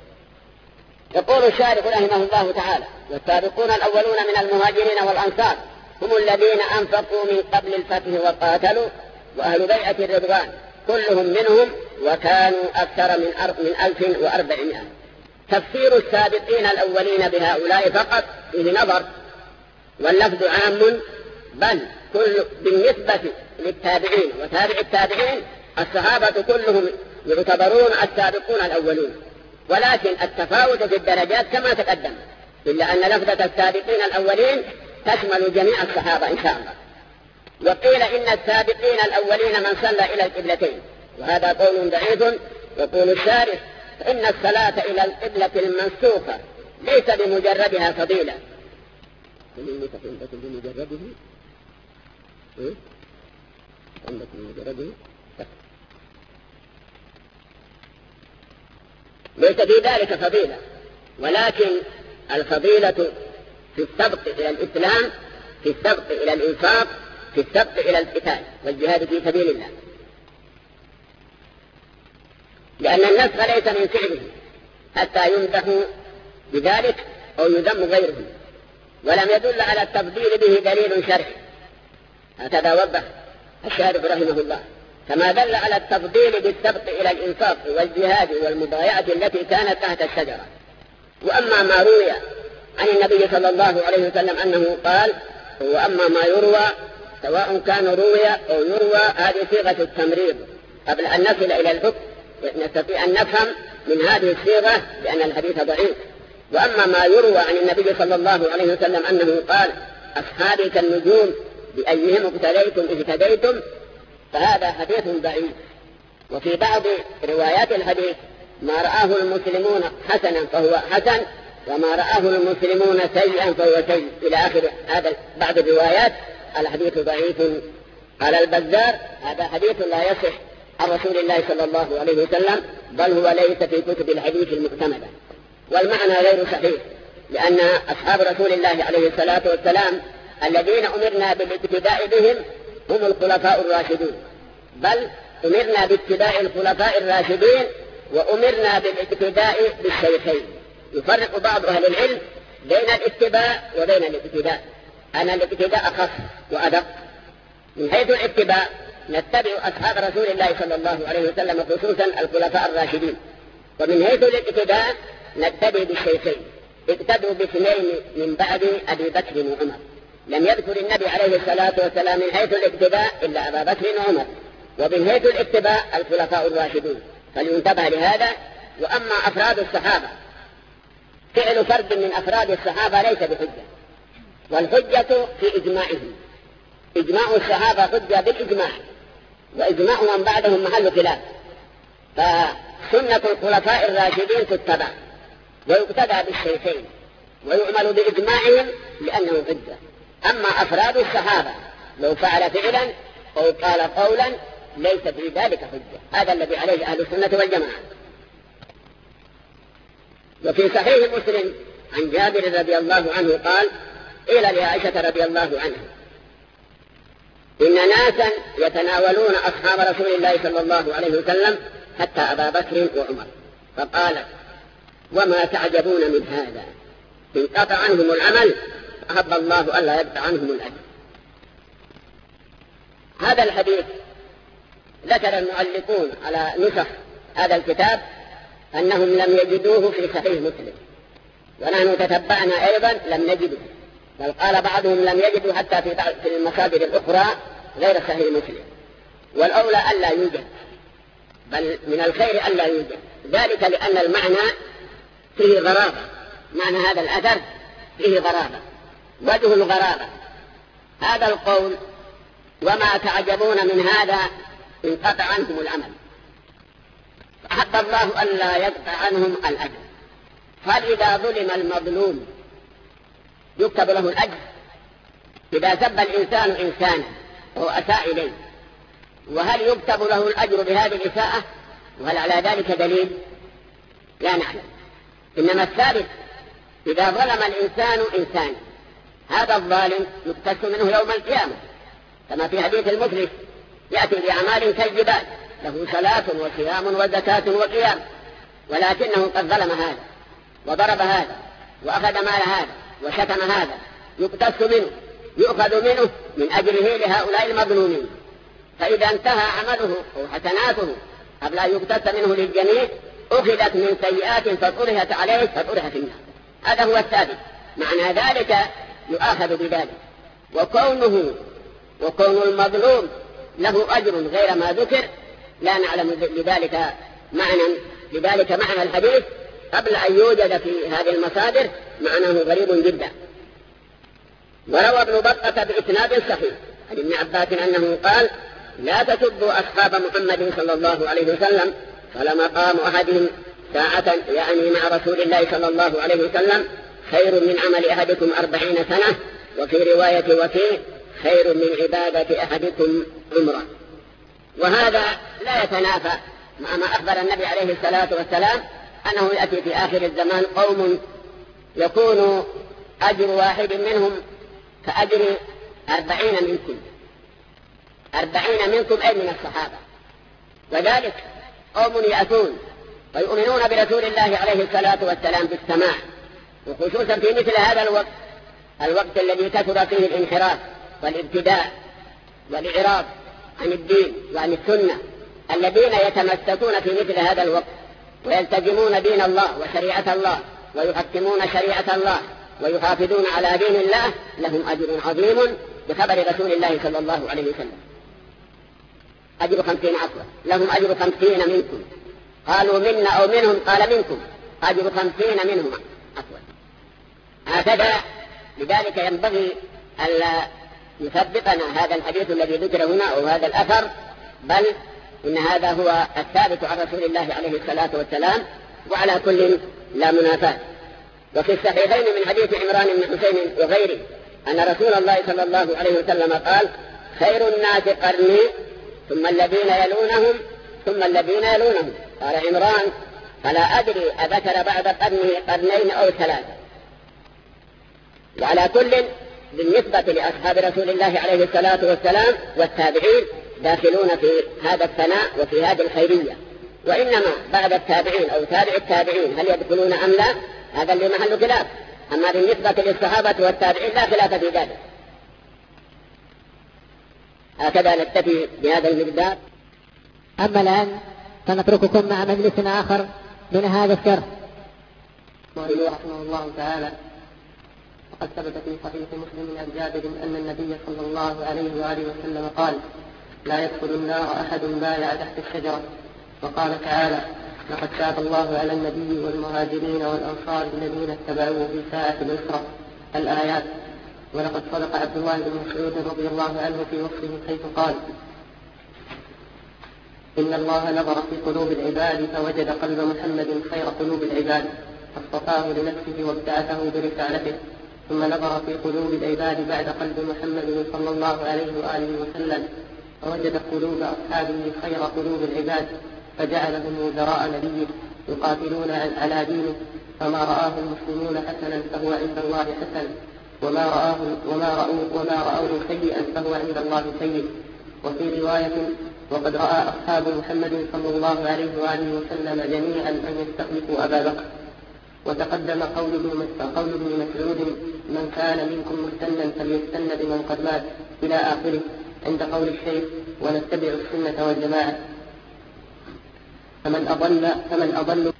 يقول الشارح رحمه الله تعالى: والسابقون الأولون من المهاجرين والأنصار هم الذين أنفقوا من قبل الفتح وقاتلوا، وأهل بيعة الرضوان كلهم منهم، وكانوا أكثر من من ألف وأربعمائة. تفسير السابقين الأولين بهؤلاء فقط فيه نظر، واللفظ عام، بل كل بالنسبة للتابعين وتابع التابعين الصحابة كلهم يعتبرون السابقون الأولون، ولكن التفاوت في الدرجات كما تقدم، إلا أن لفظة السابقين الأولين تشمل جميع الصحابة إن شاء الله. وقيل إن السابقين الأولين من صلى إلى القبلتين، وهذا قول ضعيف. يقول الشارح: فإن الصلاة إلى القبلة المنسوخة ليس بمجردها فضيلة. ليس في ذلك فضيلة، ولكن الفضيلة في السبق إلى الإسلام، في السبق إلى الإنفاق، في السبق إلى القتال والجهاد في سبيل الله، لأن النسخ ليس من فعله حتى يمدح بذلك أو يذم غيره، ولم يدل على التفضيل به دليل شرعي، هكذا وضح الشارح رحمه الله، كما دل على التفضيل بالسبق إلى الإنفاق والجهاد والمبايعة التي كانت تحت الشجرة. وأما ما روي عن النبي صلى الله عليه وسلم أنه قال: وأما ما يروى سواء كان روي أو يروى، هذه صيغة التمريض قبل أن نصل إلى الحكم نستطيع أن نفهم من هذه الصيغة بأن الحديث ضعيف. وأما ما يروى عن النبي صلى الله عليه وسلم أنه قال: أصحابي كالنجوم بأيهم اقتديتم اهتديتم، فهذا حديث ضعيف. وفي بعض روايات الحديث: ما رآه المسلمون حسنا فهو حسن، وما رآه المسلمون سيئا فهو سيء، إلى آخر هذا بعض الروايات. الحديث ضعيف. قال البزار: هذا حديث لا يصح عن رسول الله صلى الله عليه وسلم، بل هو ليس في كتب الحديث المعتمدة. والمعنى غير صحيح، لأن أصحاب رسول الله عليه الصلاة والسلام الذين أمرنا بالاقتداء بهم هم الخلفاء الراشدون، بل أمرنا باتباع الخلفاء الراشدين وأمرنا بالاقتداء بالشيخين. يفرق بعض أهل العلم بين الاتباع وبين الاقتداء. أنا الاقتداء أخف وأدق. من حيث الاتباع نتبع أصحاب رسول الله صلى الله عليه وسلم، خصوصا الخلفاء الراشدين. ومن حيث الاقتداء نتبع بالشيخين، اقتدوا باثنين من بعد أبي بكر وعمر. لم يذكر النبي عليه الصلاة والسلام من حيث الاقتداء إلا أبا بكر وعمر، ومن حيث الاتباع الخلفاء الراشدون، فلينتبه لهذا. وأما أفراد الصحابة، فعل فرد من أفراد الصحابة ليس بحجة، والحجة في إجماعهم. إجماع الصحابة حجة بالإجماع، وإجماع من بعدهم محل خلاف. فسنة الخلفاء الراشدين تتبع ويقتدى بالشيخين ويعمل بإجماعهم لأنه حجة. أما أفراد الصحابة لو فعل فعلا أو قال قولا ليس في ذلك حجة. هذا الذي عليه أهل السنة والجماعة. وفي صحيح مسلم عن جابر رضي الله عنه قال: قيل لعائشة رضي الله عنها: إن ناسا يتناولون أصحاب رسول الله صلى الله عليه وسلم حتى أبا بكر وعمر، فقال: وما تعجبون من هذا؟ انقطع عنهم العمل أحب الله ألا يقطع عنهم الأجر. هذا الحديث ذكر المعلقون على نسخ هذا الكتاب أنهم لم يجدوه في صحيح مسلم، ونحن تتبعنا أيضا لم نجده، بل قال بعضهم لم يجدوا حتى في بعض في المصادر الأخرى غير صحيح مسلم، والأولى ألا يوجد، بل من الخير ألا يوجد، ذلك لأن المعنى فيه غرابة. معنى هذا الأثر فيه غرابة. وجه الغرابة هذا القول: وما تعجبون من هذا انقطع عنهم العمل فأحب الله ألا يقطع عنهم الأجر. هل إذا ظلم المظلوم يكتب له الأجر؟ إذا سب الإنسان إنسانا وهو أساء إليه، وهل يكتب له الأجر بهذه الإساءة؟ وهل على ذلك دليل؟ لا نعلم. إنما الثابت إذا ظلم الإنسان إنسان، هذا الظالم يقتص منه يوم القيامة، كما في حديث المفلس: يأتي بأعمال كالجبال، له صلاة وصيام وزكاة وقيام، ولكنه قد ظلم هذا وضرب هذا وأخذ مال هذا وشتم هذا، يقتص منه، يؤخذ منه من أجره لهؤلاء المظلومين. فإذا انتهى عمله أو حسناته قبل لا يقتص منه للجميع، أخذت من سيئات فطرحت عليه فطرح في النار. هذا هو الثابت. معنى ذلك يؤاخذ بذلك. وكونه وكون المظلوم له أجر غير ما ذكر لا نعلم لذلك معنى لذلك معنى الحديث قبل أن يوجد في هذه المصادر معناه غريب جدا. وروى ابن بطة بإسناد صحيح عن ابن عباس أنه قال: لا تسبوا أصحاب محمد صلى الله عليه وسلم، فلمقام أحدهم ساعة يعني مع رسول الله صلى الله عليه وسلم خير من عمل أحدكم أربعين سنة، وفي رواية وفيه خير من عبادة أحدكم عمره. وهذا لا يتنافى مع ما أخبر النبي عليه الصلاة والسلام أنه يأتي في آخر الزمان قوم يكون أجر واحد منهم كأجر أربعين منكم أربعين منكم أي من الصحابة. وذلك قوم يأتون ويؤمنون برسول الله عليه الصلاة والسلام بالسماع، وخصوصا في مثل هذا الوقت الوقت الذي كثر فيه الانحراف والابتداء والإعراض عن الدين وعن السنة، الذين يتمسكون في مثل هذا الوقت ويلتزمون دين الله وشريعة الله ويحكمون شريعة الله ويحافظون على دين الله، لهم أجر عظيم بخبر رسول الله صلى الله عليه وسلم. أجر خمسين عفوا لهم أجر خمسين منكم، قالوا منا أو منهم، قال منكم، أجر خمسين منهم عفوا. هكذا لذلك ينبغي ألا يثبتنا هذا الحديث الذي ذكر هنا أو هذا الأثر، بل إن هذا هو الثابت عن رسول الله عليه الصلاة والسلام، وعلى كل لا منافاة. وفي الصحيحين من حديث عمران بن حسين وغيره أن رسول الله صلى الله عليه وسلم قال: خير الناس قرني ثم الذين يلونهم ثم الذين يلونهم. قال عمران: فلا أدري أذكر بعد قرنه قرنين أو ثلاثة. وعلى كل بالنسبة لأصحاب رسول الله عليه الصلاة والسلام والتابعين داخلون في هذا الثناء وفي هذه الخيرية، وإنما بعد التابعين أو تابع التابعين هل يدخلون أم لا هذا اللي محل خلاف. أما بالنسبة للصحابة والتابعين لا خلاف في ذلك. هكذا نكتفي بهذا المقدار. أما الآن فنترككم مع مجلس آخر من هذا الشرح. رحمه الله تعالى: وقد ثبت في صحيح مسلم عن جابر أن النبي صلى الله عليه وآله وسلم قال: لا يدخل النار أحد بايع تحت الشجرة. وقال تعالى: لقد تاب الله على النبي والمهاجرين والأنصار الذين اتبعوه في ساعة العسرة الآيات. ولقد صدق عبد الله بن مسعود رضي الله عنه في وصفه حيث قال: إن الله نظر في قلوب العباد فوجد قلب محمد خير قلوب العباد فاصطفاه لنفسه وابتعثه برسالته، ثم نظر في قلوب العباد بعد قلب محمد صلى الله عليه وآله وسلم فوجد قلوب أصحابه خير قلوب العباد فجعلهم وزراء نبيه يقاتلون على دينه، فما رآه المسلمون حسنا فهو عند الله حسن، وما رآه وما رأوه وما رأوه سيئا فهو عند الله سيء. وفي رواية: وقد رأى أصحاب محمد صلى الله عليه وآله وسلم جميعا أن يستخلفوا أبا بكر. وتقدم قول ابن مسعود: من كان منكم مستنا فليستن بمن قد مات إلى آخره، عند قول الشيخ: ونتبع السنة والجماعة. فمن أضل فمن أضل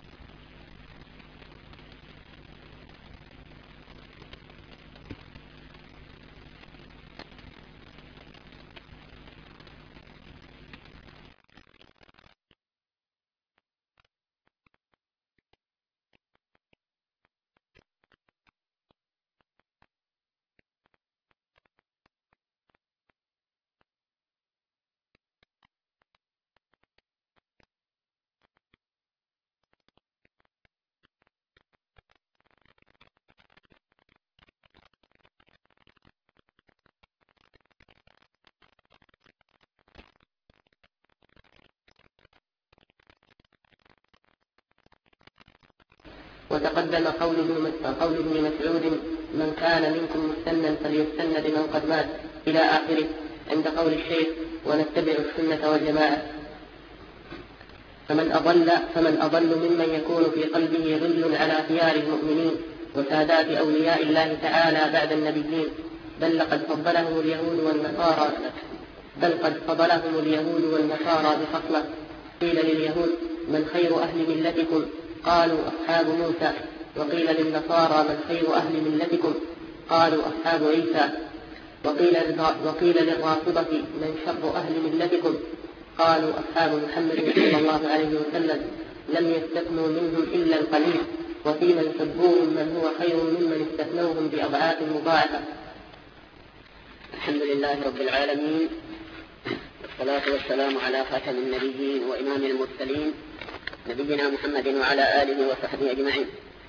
وتقدم قول ابن مسعود: من كان منكم مستنا فليستن بمن قد مات إلى آخره، عند قول الشيخ: ونتبع السنة والجماعة. فمن أضل فمن أضل ممن يكون في قلبه غل على خيار المؤمنين وسادات أولياء الله تعالى بعد النبيين، بل لقد فضلهم اليهود والنصارى بل قد فضلهم اليهود والنصارى بخصلة. قيل لليهود: من خير أهل ملتكم؟ قالوا: أصحاب موسى. وقيل للنصارى: من خير أهل ملتكم؟ قالوا: أصحاب عيسى. وقيل وقيل للرافضة: من شر أهل ملتكم؟ قالوا: أصحاب محمد صلى الله عليه وسلم. لم يستثنوا منهم إلا القليل، وفي من سبوهم من هو خير ممن استثنوهم بأضعاف مضاعفة. الحمد لله رب العالمين، والصلاة والسلام على خاتم النبيين وإمام المرسلين نبينا محمد وعلى آله وصحبه أجمعين.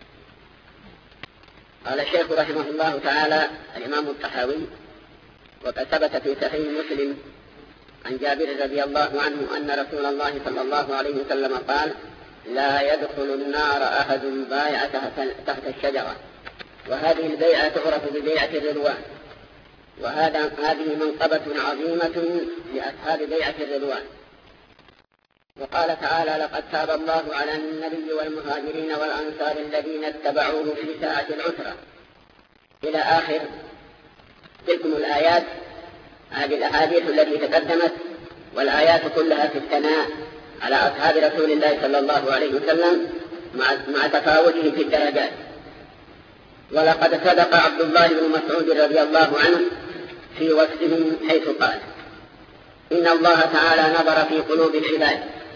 قال الشيخ رحمه الله تعالى الإمام الطحاوي: وقد ثبت في صحيح مسلم عن جابر رضي الله عنه أن رسول الله صلى الله عليه وسلم قال: لا يدخل النار أحد بايع تحت الشجرة. وهذه البيعة تعرف ببيعة الرضوان، وهذا هذه منقبة عظيمة لأصحاب بيعة الرضوان. وقال تعالى: لقد تاب الله على النبي والمهاجرين والأنصار الذين اتبعوه في ساعة العسرة، إلى آخر تلكم الآيات. هذه الأحاديث التي تقدمت والآيات كلها في الثناء على أصحاب رسول الله صلى الله عليه وسلم مع تفاوته في الدرجات. ولقد صدق عبد الله بن مسعود رضي الله عنه في وصفهم حيث قال: إن الله تعالى نظر في قلوب العباد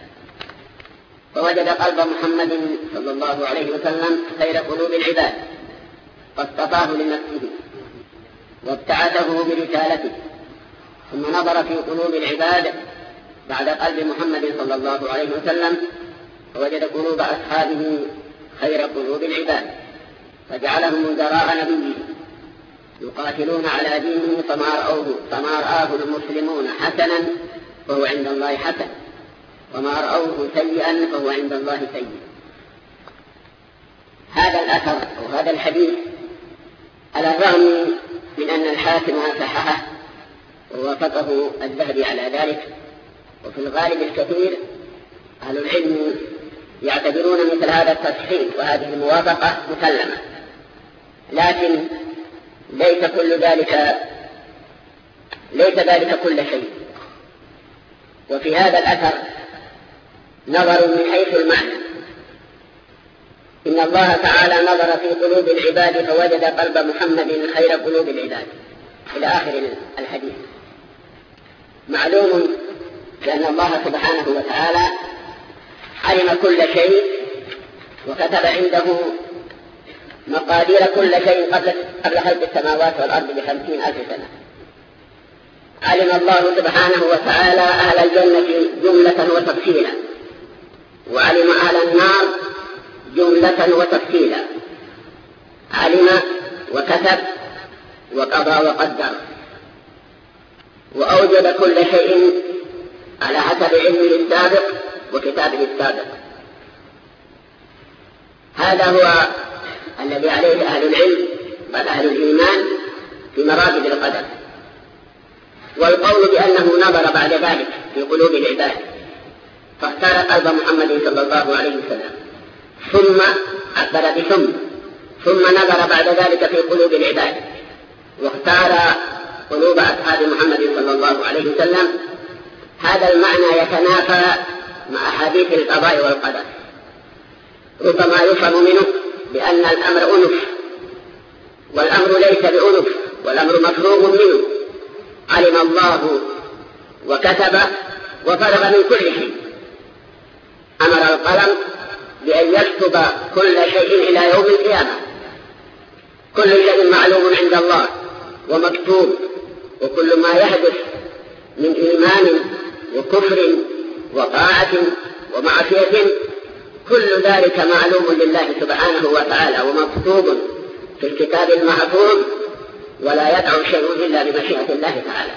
فوجد قلب محمد صلى الله عليه وسلم خير قلوب العباد، فاصطفاه لنفسه وابتعثه برسالته. ثم نظر في قلوب العباد بعد قلب محمد صلى الله عليه وسلم فوجد قلوب أصحابه خير قلوب العباد، فجعلهم وزراء نبيه يقاتلون على دينه، فما رأوه فما رآه المسلمون حسنا فهو عند الله حسن، وما رأوه سيئا فهو عند الله سيء. هذا الأثر أو هذا الحديث على الرغم من أن الحاكم صححه ووافقه الذهبي على ذلك، وفي الغالب الكثير أهل العلم يعتبرون مثل هذا التصحيح وهذه الموافقة مسلمة، لكن ليس كل ذلك ليس ذلك كل شيء. وفي هذا الأثر نظر من حيث المعنى. إن الله تعالى نظر في قلوب العباد فوجد قلب محمد خير قلوب العباد، إلى آخر الحديث. معلوم بأن الله سبحانه وتعالى علم كل شيء وكتب عنده مقادير كل شيء قبل قبل خلق السماوات والأرض بخمسين ألف سنة. علم الله سبحانه وتعالى أهل الجنة جملة وتفصيلا، وعلم أهل النار جملة وتفصيلا. علم وكتب وقضى وقدر، وأوجد كل شيء على حسب علمه السابق وكتابه السابق. هذا هو الذي عليه أهل العلم بل أهل الإيمان في مراتب القدر. والقول بأنه نظر بعد ذلك في قلوب العباد فاختار قلب محمد صلى الله عليه وسلم، ثم عبر بثم ثم نظر بعد ذلك في قلوب العباد واختار قلوب أصحاب محمد صلى الله عليه وسلم. هذا المعنى يتنافى مع أحاديث القضاء والقدر، ربما يفهم منه بأن الأمر أنف، والأمر ليس بأنف، والأمر مفروغ منه، علم الله وكتب وفرغ من كل شيء. أمر القلم بأن يكتب كل شيء إلى يوم القيامة، كل شيء معلوم عند الله ومكتوب، وكل ما يحدث من إيمان وكفر وطاعة ومعصية كل ذلك معلوم لله سبحانه وتعالى ومكتوب في الكتاب المحفوظ، ولا يدع شيء إلا بمشيئة الله تعالى.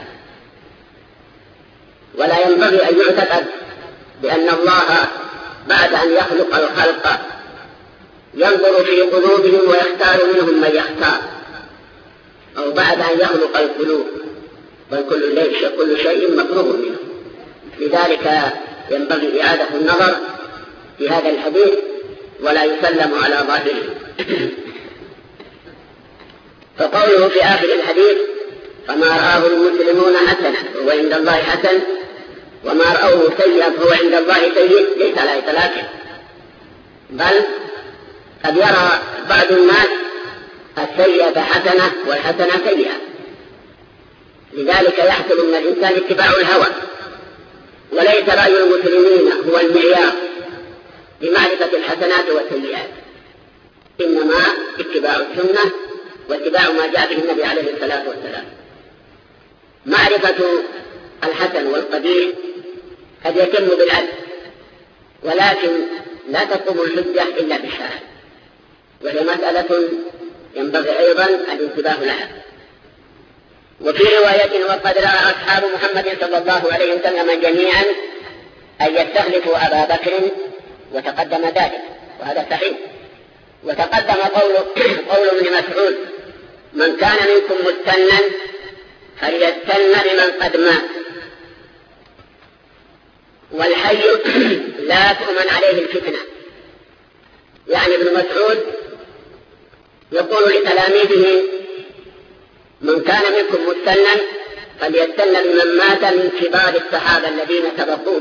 ولا ينبغي أن يعتقد بأن الله بعد أن يخلق الخلق ينظر في قلوبهم ويختار منهم من يختار، أو بعد أن يخلق القلوب، بل كل شيء, كل شيء مفروغ منه. لذلك ينبغي إعادة النظر في هذا الحديث ولا يسلم على ظاهره. فقوله في آخر الحديث فما رآه المسلمون حسنا فهو عند الله حسن، وما رأوه سيئا فهو عند الله سيء، ليس على إطلاقه، بل قد يرى بعض الناس السيئة حسنة والحسنة سيئة. لذلك يحصل من الإنسان اتباع الهوى، وليس رأي المسلمين هو المعيار لمعرفة الحسنات والسيئات، إنما اتباع السنة واتباع ما جاء به النبي عليه الصلاة والسلام. معرفة الحسن والقبيح قد يتم بالعدل، ولكن لا تقوم الحجة إلا بالشرع، وهي مسألة ينبغي أيضا الانتباه لها. وفي رواية وقد رأى أصحاب محمد صلى الله عليه وسلم جميعا أن يستخلفوا أبا بكر وتقدم ذلك، وهذا صحيح. وتقدم قول, قول ابن مسعود من كان منكم مستنا فليستن بمن قد مات، والحي لا تؤمن عليه الفتنة. يعني ابن مسعود يقول لتلاميذه من كان منكم مستنا فليستن بمن مات من كبار الصحابة الذين سبقوه،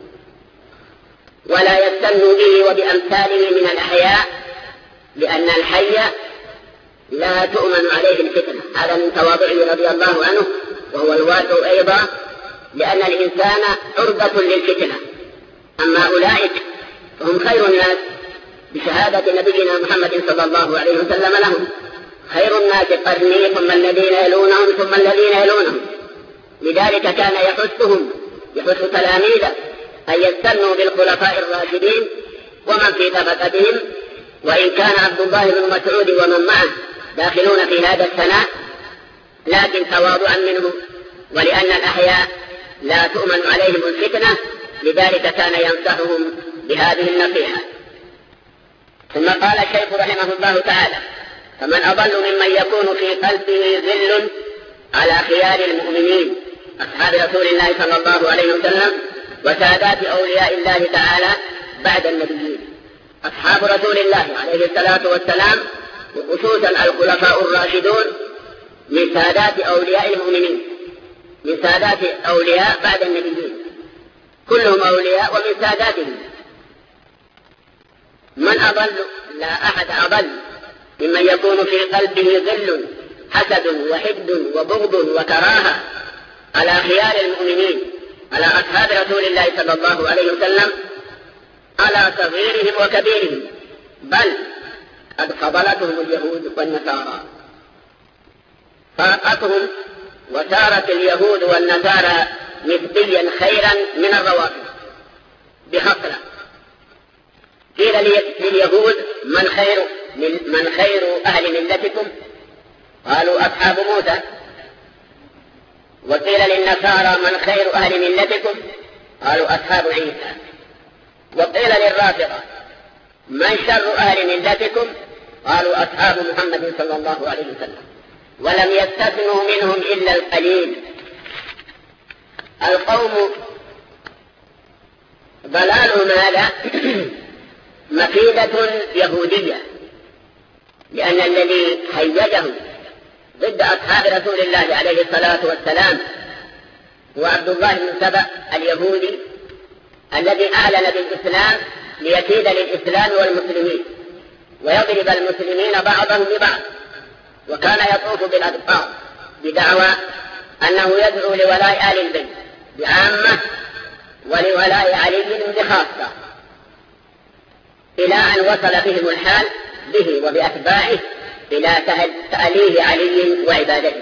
ولا يستنوا به وبأمثاله من الأحياء، لأن الحي لا تؤمن عليه الفتنة. هذا من تواضعه رضي الله عنه، وهو الواقع أيضا، لأن الإنسان عرضة للفتنة. أما أولئك فهم خير الناس بشهادة نبينا محمد صلى الله عليه وسلم لهم، خير الناس قرني ثم الذين يلونهم ثم الذين يلونهم. لذلك كان يحثهم يحث تلاميذه أن يستنوا بالخلفاء الراشدين ومن في طبقتهم، وإن كان عبد الله بن مسعود ومن معه داخلون في هذا الثناء، لكن تواضعا منه ولأن الأحياء لا تؤمن عليهم الفتنة، لذلك كان ينصحهم بهذه النصيحة. ثم قال الشيخ رحمه الله تعالى فمن أضل ممن يكون في قلبه ذل على خيار المؤمنين أصحاب رسول الله صلى الله عليه وسلم وسادات أولياء الله تعالى بعد النبيين. أصحاب رسول الله عليه الصلاة والسلام وخصوصا الخلفاء الراشدون من سادات أولياء المؤمنين، من سادات أولياء بعد النبيين، كلهم أولياء ومن ساداتهم. من أضل؟ لا أحد أضل ممن يكون في قلبه ذل حسد وحقد وبغض وكراهة على خيار المؤمنين، على أصحاب رسول الله صلى الله عليه وسلم، على صغيرهم وكبيرهم، بل قد فضلتهم اليهود والنصارى، فارقتهم وصارت اليهود والنصارى نسبيا خيرا من الروافض بخصلة. قيل لليهود من خير من خير أهل ملتكم؟ قالوا أصحاب موسى. وقيل للنصارى من خير أهل ملتكم؟ قالوا أصحاب عيسى. وقيل للرافضة من شر أهل ملتكم؟ قالوا أصحاب محمد صلى الله عليه وسلم، ولم يستثنوا منهم إلا القليل. القوم ضلالهم هذا مكيدة يهودية، لأن الذي هيجهم ضد أصحاب رسول الله عليه الصلاة والسلام هو عبد الله بن سبأ اليهودي الذي أعلن بالإسلام ليكيد للإسلام والمسلمين ويضرب المسلمين بعضهم ببعض، وكان يطوف بالأدبار بدعوى أنه يدعو لولاء آل البيت بعامة ولولاء علي بخاصة، إلى أن وصل بهم الحال به وبأتباعه إلى تأليه علي وعبادته.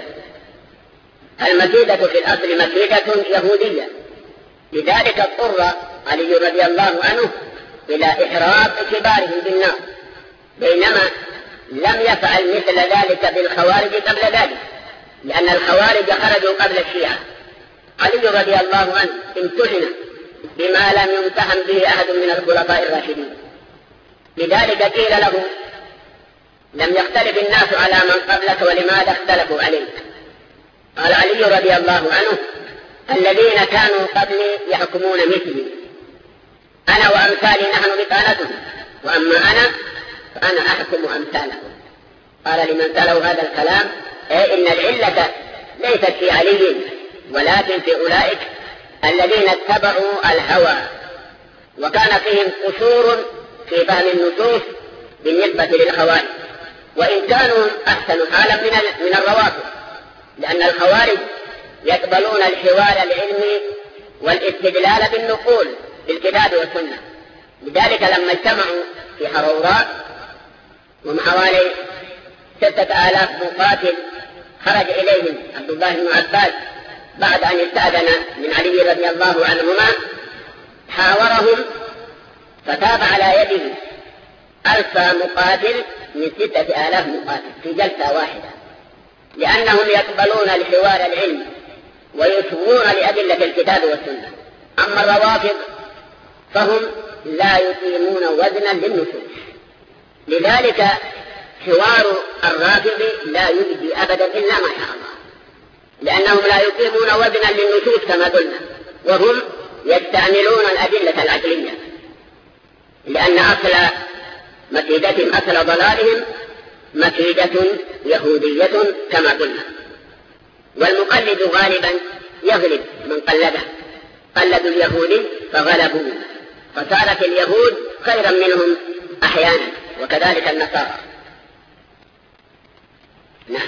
المكيدة في الأصل مكيدة يهودية، لذلك اضطر علي رضي الله عنه إلى إحراق كبارهم بالنار، بينما لم يفعل مثل ذلك بالخوارج قبل ذلك، لأن الخوارج خرجوا قبل الشيعة. علي رضي الله عنه امتحن بما لم يمتحن به أحد من الخلفاء الراشدين، لذلك قيل له لم يختلف الناس على من قبلك ولماذا اختلفوا عليك؟ قال علي رضي الله عنه الذين كانوا قبلي يحكمون مثلي، أنا وأمثالي نحن بطانتهم، وأما أنا فأنا أحكم أمثالهم. قال لمن سأله هذا الكلام أي إن العلة ليست في علي ولكن في أولئك الذين اتبعوا الهوى، وكان فيهم قصور في فهم النصوص بالنسبة للخوارج، وإن كانوا أحسن حالا من الروافض، لأن الخوارج يقبلون الحوار العلمي والاستدلال بالنقول بالكتاب والسنة. لذلك لما اجتمعوا في حروراء وهم حوالي ستة آلاف مقاتل خرج إليهم عبد الله بن عباس بعد أن استأذن من علي رضي الله عنهما، حاورهم فتاب على يده ألف مقاتل من ستة آلاف مقاتل في جلسة واحدة، لأنهم يقبلون الحوار العلمي ويشوفون لأدلة الكتاب والسنة. أما الروافض فهم لا يقيمون وزنا للنصوص، لذلك حوار الرافض لا يجدي أبدا إلا ما شاء الله، لأنهم لا يقيمون وزنا للنصوص كما قلنا، وهم يستعملون الأدلة العقلية، لأن أصل مكيدتهم أصل ضلالهم مكيدة يهودية كما قلنا. والمقلد غالبا يغلب من قلده، قلدوا اليهودي فغلبوا، فصارت اليهود خيرا منهم أحيانا، وكذلك النصارى. نعم.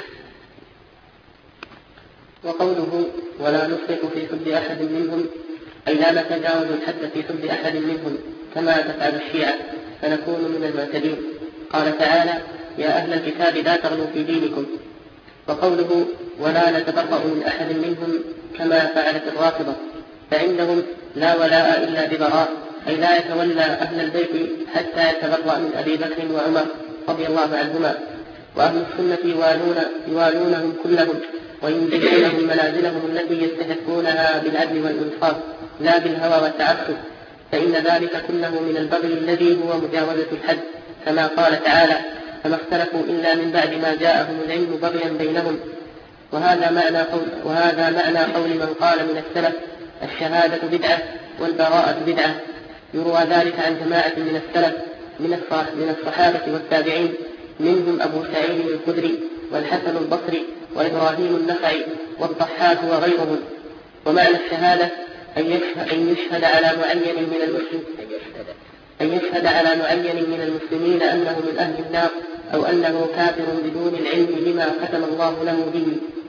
وقوله ولا نفرط في حب أحد منهم أي لا نتجاوز الحد في حب أحد منهم كما تفعل الشيعة فنكون من المعتدين. قال تعالى يا أهل الكتاب لا تغلوا في دينكم. وقوله ولا نتبرأ من أحد منهم كما فعلت الرافضة، فعندهم لا ولاء إلا ببراء، أي لا يتولى أهل البيت حتى يتبرأ من أبي بكر وعمر رضي الله عنهما. وأهل السنة يوالون يوالونهم كلهم وينزلونهم منازلهم التي يستحقونها بالعدل والإنصاف لا بالهوى والتعصب، فإن ذلك كله من البغي الذي هو مجاوزة الحد، كما قال تعالى فما اختلفوا إلا من بعد ما جاءهم العلم بغيا بينهم. وهذا معنى قول, وهذا معنى قول من قال من السلف الشهادة بدعة والبراءة بدعة. يروى ذلك عن جماعة من السلف من الصحابة والتابعين، منهم أبو سعيد الخدري والحسن البصري وإبراهيم النخعي والضحاك وغيرهم. ومعنى الشهادة أن يشهد على معين من المسلمين أن يشهد على معين من المسلمين أنه من أهل النار أو أنه كافر بدون العلم بما ختم الله له به.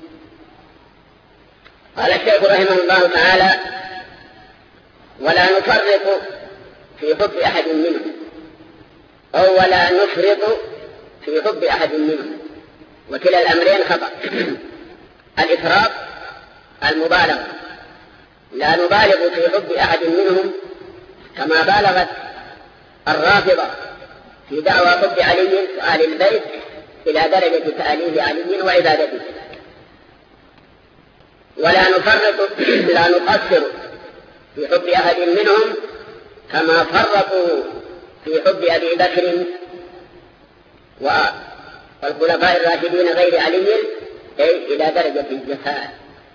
قال الشيخ رحمه الله تعالى ولا نفرط في حب أحد منهم، أو ولا نفرط في حب أحد منهم، وكلا الأمرين خطأ. الإفراط المبالغة، لا نبالغ في حب أحد منهم كما بالغت الرافضة في دعوى حب علي وآل البيت إلى درجة تأليه علي وعبادته. ولا نفرط لا نقصر في حب أحد منهم كما فرطوا في حب أبي بكر والخلفاء الراشدين غير علي أي إلى درجة الجفاء.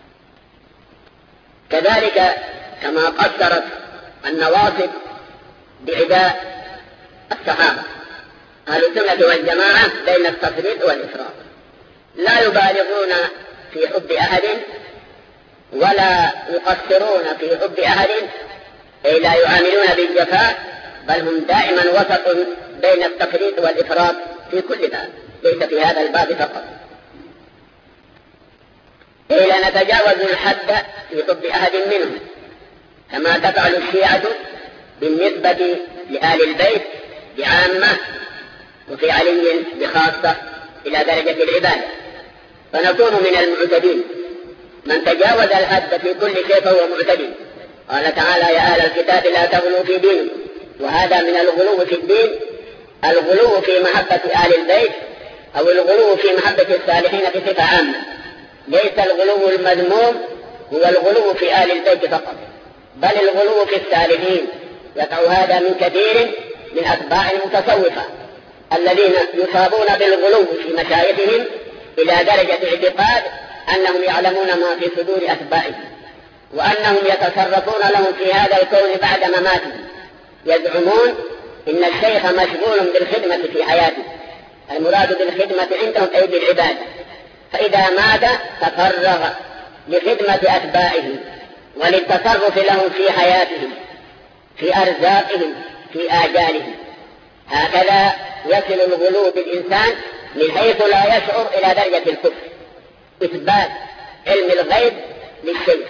كذلك كما قصرت النواصب بعداء الصحابة، أهل السنة والجماعة بين التفريط والإفراط، لا يبالغون في حب أحد ولا يقصرون في حب أحد، أي لا يعاملون بالجفاء، بل هم دائما وسط بين التفريط والإفراط في كل باب، ليس في هذا الباب فقط. أي لا نتجاوز الحد في حب أحد منهم، كما تفعل الشيعة بالنسبة لآل البيت بعامة وفي علي بخاصة إلى درجة العبادة، فنكون من المعتدين. من تجاوز الحد في كل شيء فهو معتدي. قال تعالى: يا أهل الكتاب لا تغلوا في دينكم، وهذا من الغلو في الدين، الغلو في محبة آل البيت أو الغلو في محبة الصالحين بصفة عامة. ليس الغلو المذموم هو الغلو في آل البيت فقط، بل الغلو في الصالحين. يقع هذا من كثير من أتباع المتصوفة الذين يصابون بالغلو في مشايخهم إلى درجة اعتقاد أنهم يعلمون ما في صدور أتباعهم، وأنهم يتصرفون لهم في هذا الكون بعد مماتهم. يزعمون إن الشيخ مشغول بالخدمة في حياته، المراد بالخدمة عندهم أي بالعبادة، فإذا مات تفرغ لخدمة أتباعه وللتصرف لهم في حياتهم، في أرزاقهم، في آجالهم. هكذا يصل الغلو بالإنسان من حيث لا يشعر إلى درجة الكفر. إثبات علم الغيب للشيخ،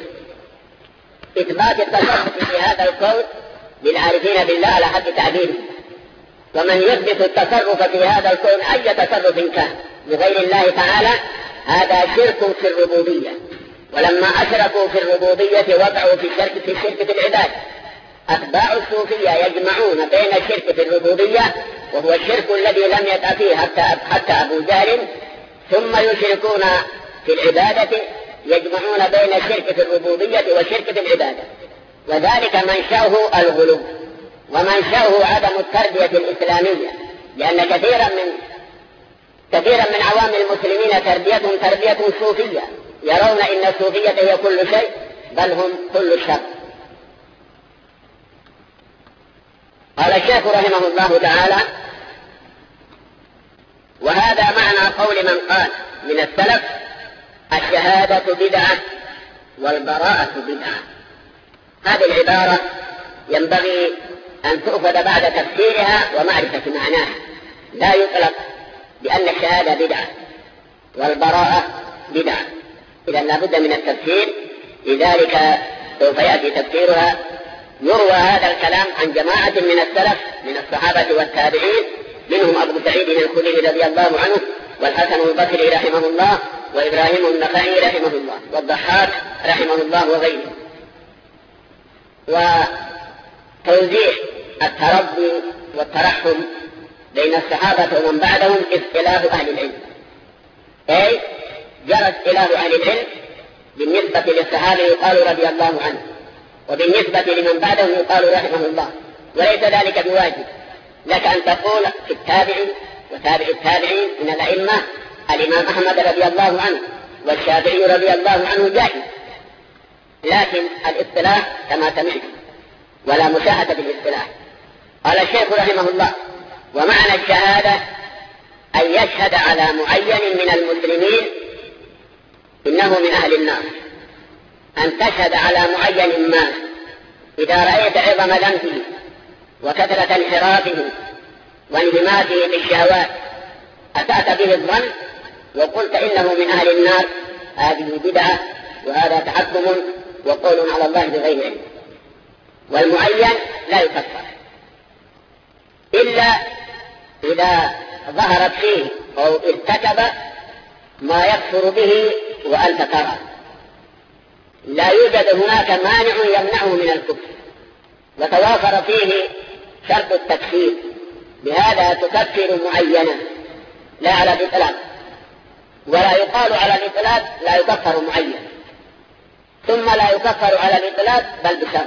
إثبات التصرف في هذا الكون للعارفين بالله على حد تعبيره. ومن يثبت التصرف في هذا الكون أي تصرف كان لغير الله تعالى هذا شرك في الربوبية، ولما أشركوا في الربوبية وقعوا في الشرك في الشرك في العبادة. أتباع الصوفية يجمعون بين الشرك في الربوبية وهو الشرك الذي لم يقع فيه حتى حتى أبو جهل، ثم يشركون في العبادة، يجمعون بين الشرك في الربوبية والشرك في العبادة، وذلك منشأه الغلو ومنشأه عدم التربية الإسلامية، لأن كثيرا من كثيرا من عوام المسلمين تربيتهم تربية صوفية، يرون إن الصوفية هي كل شيء بل هم كل الشر. قال الشيخ رحمه الله تعالى: وهذا معنى قول من قال من السلف: الشهادة بدعة والبراءة بدعة. هذه العبارة ينبغي أن تؤخذ بعد تفسيرها ومعرفة معناها، لا يطلق بأن الشهادة بدعة والبراءة بدعة، إذا لابد من التفسير، لذلك سوف يأتي تفسيرها. يروى هذا الكلام عن جماعة من السلف من الصحابة والتابعين، منهم أبو سعيد الخدري رضي الله عنه، والحسن البصري رحمه الله، وإبراهيم النخعي رحمه الله، والضحاك رحمه الله وغيره. وتوزيع التربي والترحم بين الصحابة ومن بعدهم اختلاف أهل العلم، أي جرى اختلاف أهل العلم. بالنسبة للصحابة يقال رضي الله عنه، وبالنسبة لمن بعدهم يقال رحمه الله، وليس ذلك بواجب لك أن تقول في التابعين وتابع التابعين من الأئمة الإمام أحمد رضي الله عنه والشافعي رضي الله عنه جائز، لكن الاصطلاح كما سمعت ولا مشاهدة بالاصطلاح. قال الشيخ رحمه الله: ومعنى الشهادة أن يشهد على معين من المسلمين إنه من أهل النار، أن تشهد على معين ما إذا رأيت عظم ذنبه وكثرة انحرافه وانهماكه بالشهوات أتأت به الظن وقلت إنه من أهل النار، هذه بدعة وهذا تحكم وقول على الله بغير علم. والمعين لا يكفر إلا إذا ظهرت فيه أو ارتكب ما يكفر به وأنت ترى، لا يوجد هناك مانع يمنعه من الكفر وتوافر فيه شرط التكفير، بهذا تكفر معينا لا على الإطلاق، ولا يقال على الإطلاق لا يكفر معين، ثم لا يكفر على الإطلاق بل بشرط،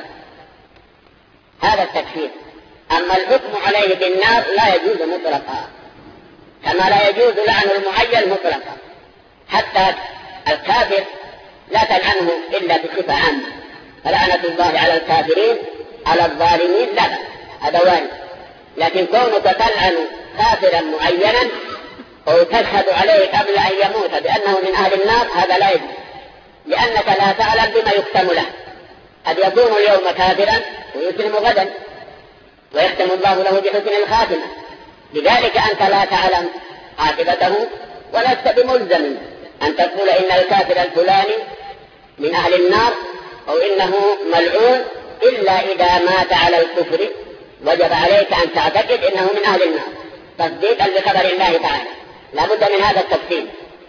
هذا التكفير. أما الحكم عليه بالنار لا يجوز مطلقا، كما لا يجوز لعن المعين مطلقا، حتى الكافر لا تلعنه إلا بصفة عامة، فلعنة الله على الكافرين على الظالمين لا، هذا وارد. لكن كونك تلعن كافرا معينا أو تشهد عليه قبل أن يموت بأنه من أهل النار هذا لا يجوز، لأنك لا تعلم بما يختم له، قد يكون اليوم كافرا ويسلم غدا ويختم الله له بحسن الخاتمة، لذلك أنت لا تعلم عاقبته ولست بملزم أن تقول إن الكافر الفلاني من أهل النار أو إنه ملعون إلا إذا مات على الكفر وجب عليك أن تعتقد إنه من أهل النار تصديقا بخبر الله تعالى، لا بد من هذا التفصيل.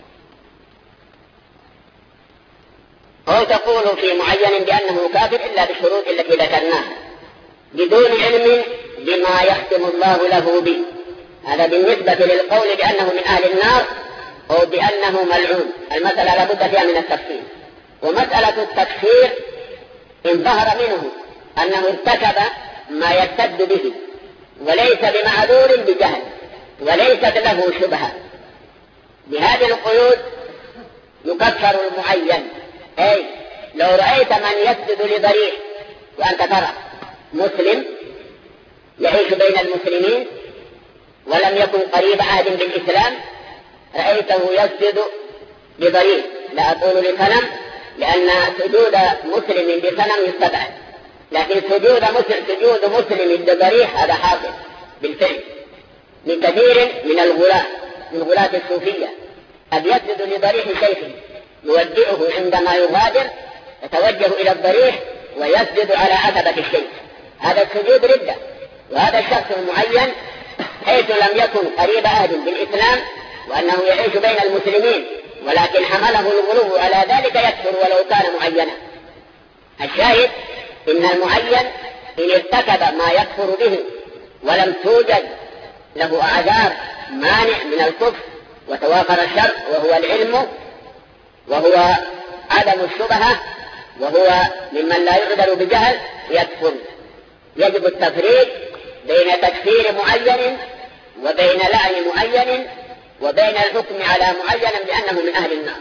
أو تقول في معين بأنه كافر إلا بالشروط التي ذكرناها بدون علم بما يختم الله له به، هذا بالنسبة للقول بأنه من أهل النار أو بأنه ملعون، المسألة لا بد فيها من التفصيل. ومسألة التكفير إن ظهر منه أنه ارتكب ما يرتد به وليس بمعذور بجهل وليست له شبهة، بهذه القيود يكفر المعين. أي لو رأيت من يسجد لضريح وأنت ترى مسلم يعيش بين المسلمين ولم يكن قريب عهد بالإسلام، رأيته يسجد لضريح، لا أقول لصنم لأن سجود مسلم بصنم يستبعد، لكن سجود مسلم سجود مسلم لضريح هذا حاصل بالفعل من كثير من الغلاة من غلاة الصوفية، قد يسجد لضريح شيخه يودعه عندما يغادر يتوجه إلى الضريح ويسجد على عتبة الشيخ، هذا السجود ردة. وهذا الشخص المعين حيث لم يكن قريب عهد بالإسلام وأنه يعيش بين المسلمين ولكن حمله الغلو على ذلك يكفر ولو كان معينا. الشاهد إن المعين إن ارتكب ما يكفر به ولم توجد له أعذار مانع من الكفر وتوافر الشرع وهو العلم وهو عدم الشبهة وهو ممن لا يعذر بجهل يكفر. يجب التفريق بين تكفير معين وبين لعن معين وبين الحكم على معين بأنه من أهل النار.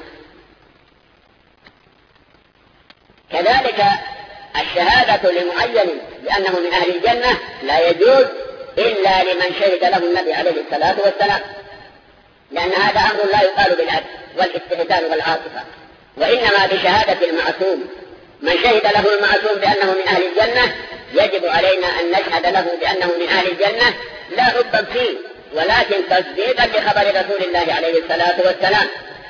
كذلك الشهادة لمعين بأنه من أهل الجنة لا يجوز إلا لمن شهد له النبي عليه الصلاة والسلام، لأن هذا أمر لا يقال بالعدل والاستهتار والعاطفة، وإنما بشهادة المعصوم. من شهد له المعصوم بأنه من أهل الجنة يجب علينا أن نشهد له بأنه من أهل الجنة لا حبا فيه ولكن تصديقا بخبر رسول الله عليه الصلاة والسلام.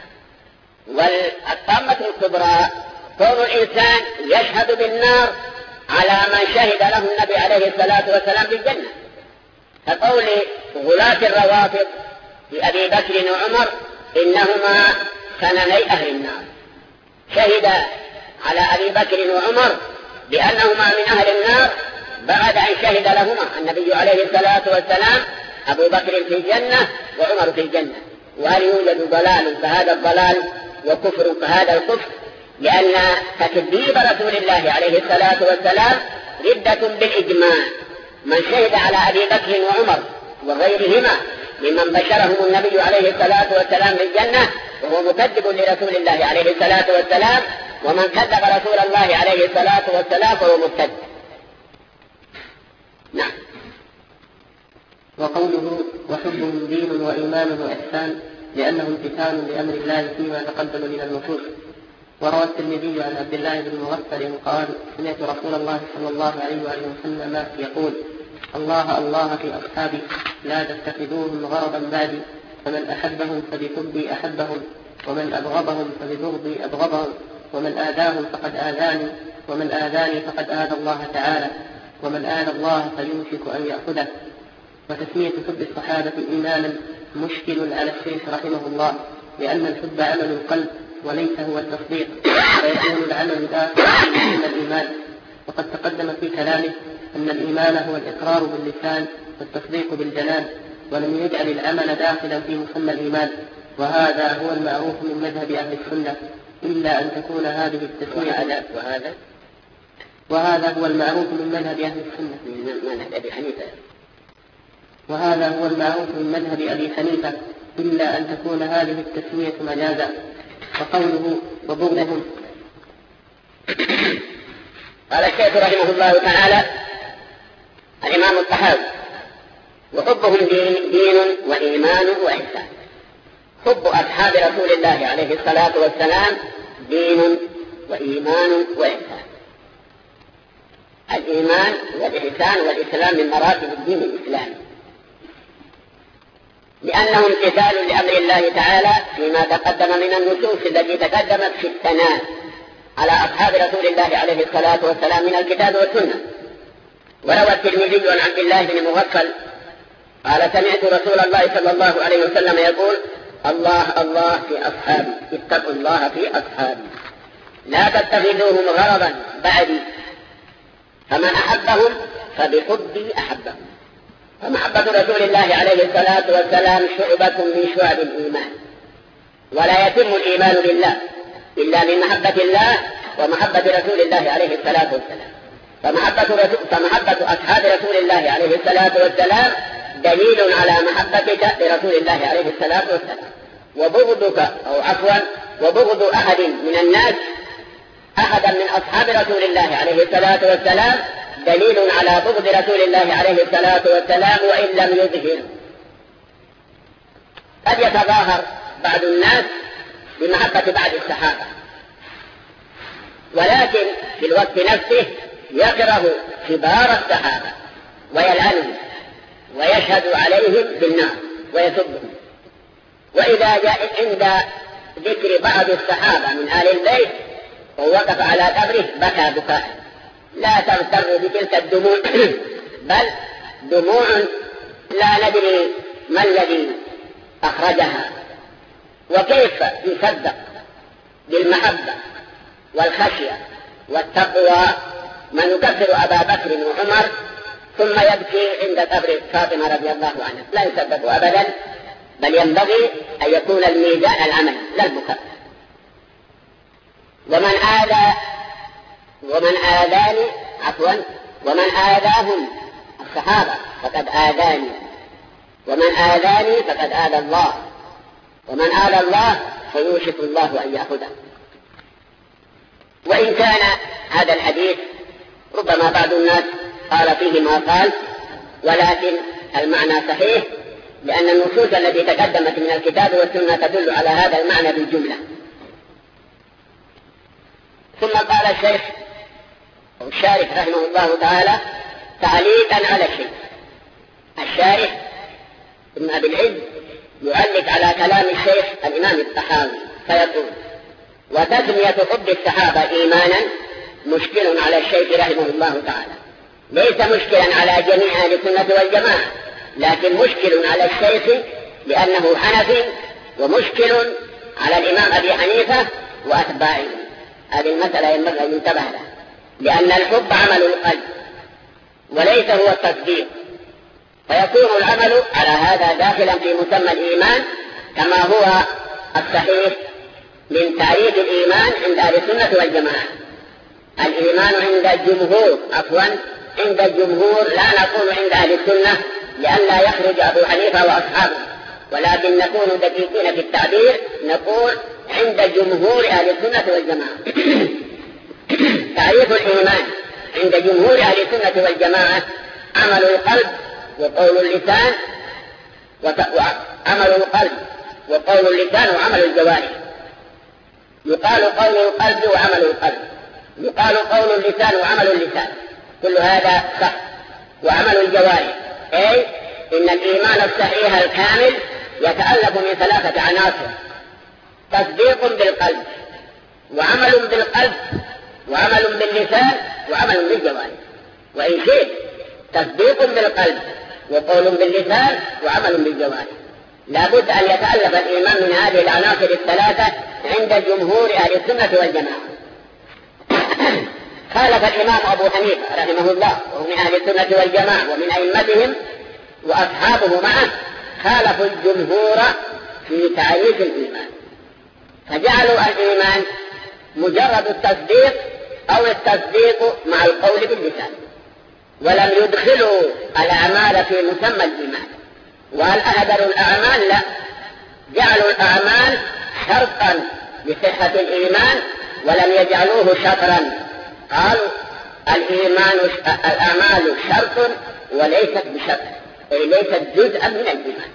والطامة الكبرى كون الإنسان يشهد بالنار على من شهد له النبي عليه الصلاة والسلام بالجنة، كقول غلاة الروافض لأبي بكر وعمر إنهما سنني أهل النار، شهد على أبي بكر وعمر بأنهما من أهل النار بعد أن شهد لهما النبي عليه الصلاة والسلام أبو بكر في الجنة وعمر في الجنة. وهل يوجد ضلال فهذا الضلال وكفر فهذا الكفر، لأن تكذيب رسول الله عليه الصلاة والسلام ردة بالإجماع. من شهد على أبي بكر وعمر وغيرهما ممن بشرهم النبي عليه الصلاة والسلام بالجنة وهو مكذب لرسول الله عليه الصلاة والسلام، ومن كذب رسول الله عليه الصلاة والسلام فهو مبتدع. نعم. وقوله وحب دين وإيمان وإحسان لأنه امتثال لأمر الله فيما تقدم من النصوص. وروى الترمذي عن عبد الله بن مغفل قال سمعت رسول الله صلى الله عليه وآله وسلم يقول الله الله في أصحابي لا تتخذوهم غرضا بعدي، فمن أحبهم فبحبي أحبهم ومن أبغضهم فببغضي أبغضهم، ومن آذاهم فقد آذاني ومن آذاني فقد آذى الله تعالى، ومن آذى الله فيوشك أن يأخذه. وتسمية حب الصحابة إيمانا مشكل على الشيخ رحمه الله، لأن الحب عمل القلب وليس هو التصديق، فيكون العمل داخل من الإيمان. وقد تقدم في كلامه أن الإيمان هو الإقرار باللسان والتصديق بالجنان، ولم يجعل العمل داخلا في مسمى الإيمان، وهذا هو المعروف من مذهب أهل السنة، إلا أن تكون هذه التسمية وهذا وهذا هو المعروف من مذهب أهل السنة من مذهب أبي حنيفة وهذا هو المعروف من مذهب أبي حنيفة إلا أن تكون هذه التسمية مجازا. وقوله وبغضهم. قال الشيخ رحمه الله تعالى الإمام الطحاوي: وحبهم دين, دين وإيمان وإحسان. حب أصحاب رسول الله عليه الصلاة والسلام دين وإيمان وإحسان. الإيمان والإحسان والإسلام من مراتب الدين الإسلامي، لأنه امتثال لأمر الله تعالى فيما تقدم من النصوص التي تقدمت في الثناء على أصحاب رسول الله عليه الصلاة والسلام من الكتاب والسنة. وروى الترمذي عن عبد الله بن مغفل قال: سمعت رسول الله صلى الله عليه وسلم يقول: الله الله في أصحابي، اتقوا الله في أصحابي، لا تتخذوهم غرضا بعدي، فمن أحبهم فبحبي أحبهم. فمحبة رسول الله عليه الصلاة والسلام شعبة من شعب الإيمان، ولا يتم الإيمان بالله إلا من محبة الله ومحبة رسول الله عليه الصلاة والسلام. فمحبة, رسول فمحبة أصحاب رسول الله عليه الصلاة والسلام دليل على محبتك لرسول الله عليه الصلاة والسلام. وبغضك أو عفوا وبغض أحد من الناس أحدا من أصحاب رسول الله عليه الصلاة والسلام دليل على بغض رسول الله عليه الصلاة والسلام وإن لم يظهر. قد يتظاهر بعض الناس بمحبة بعض الصحابة، ولكن في الوقت نفسه يكره كبار الصحابة ويلعنهم ويشهد عليهم بالنار ويسبهم. وإذا جاء عند ذكر بعض الصحابة من آل البيت ووقف على قبره بكى بكاء لا تغتر بتلك الدموع، بل دموع لا ندري ما الذي أخرجها. وكيف يصدق بالمحبة والخشية والتقوى من يكفر أبا بكر وعمر ثم يبكي عند قبر فاطمة رضي الله عنها؟ لا يصدق أبدا، بل ينبغي أن يكون الميزان العمل لا البكاء. ومن آذى ومن آذاني عفوا ومن آذاهم الصحابة فقد آذاني، ومن آذاني فقد آذى الله، ومن آذى الله فيوشك الله أن يأخذه. وإن كان هذا الحديث ربما بعض الناس قال فيه ما قال، ولكن المعنى صحيح، لأن النصوص التي تقدمت من الكتاب والسنة تدل على هذا المعنى بالجملة. ثم قال الشيخ الشارح رحمه الله تعالى تعليقا على الشيء. الشارح ابن أبي العز يعلق على كلام الشيخ الإمام الطحاوي فيقول: وتسمية حب الصحابة إيمانا مشكل على الشيخ رحمه الله تعالى، ليس مشكلا على جميع أهل السنة والجماعة، لكن مشكل على الشيخ لأنه حنفي، ومشكل على الإمام أبي حنيفة وأتباعه. هذه المسألة ينبغي أن ينتبه لها، لأن الحب عمل القلب وليس هو التصديق، فيكون العمل على هذا داخلا في مسمى الإيمان، كما هو الصحيح من تعريف الإيمان عند أهل السنة والجماعة. الإيمان عند الجمهور عفوا عند الجمهور، لا نقول عند أهل السنة لئلا يخرج أبو حنيفة وأصحابه، ولكن نكون دقيقين في التعبير، نقول عند جمهور أهل السنة والجماعة. تعريف الإيمان عند جمهور أهل السنة والجماعة عمل القلب وقول اللسان وعمل القلب وقول اللسان وعمل الجوارح. يقال قول القلب وعمل القلب، يقال قول اللسان وعمل اللسان، كل هذا صح. وعمل الجوارح، أي إن الإيمان الصحيح الكامل يتألف من ثلاثة عناصر: تصديق بالقلب، وعمل بالقلب، وعمل باللسان، وعمل بالجوارح. وإن شئت تصديق بالقلب وقول باللسان وعمل بالجوارح. لابد أن يتألف الإيمان من هذه العناصر الثلاثة عند جمهور أهل السنة والجماعة. خالف الإمام أبو حنيفة رحمه الله، وهو من أهل السنة والجماعة ومن أئمتهم، وأصحابه معه خالفوا الجمهور في تعريف الإيمان، فجعلوا الإيمان مجرد التصديق أو التصديق مع القول باللسان، ولم يدخلوا الأعمال في مسمى الإيمان. وهل أهدروا الأعمال؟ لا، جعلوا الأعمال شرطا لصحة الإيمان ولم يجعلوه شطرا. قالوا الإيمان الأعمال شرط وليست بشطر، أي ليست جزءا من الإيمان.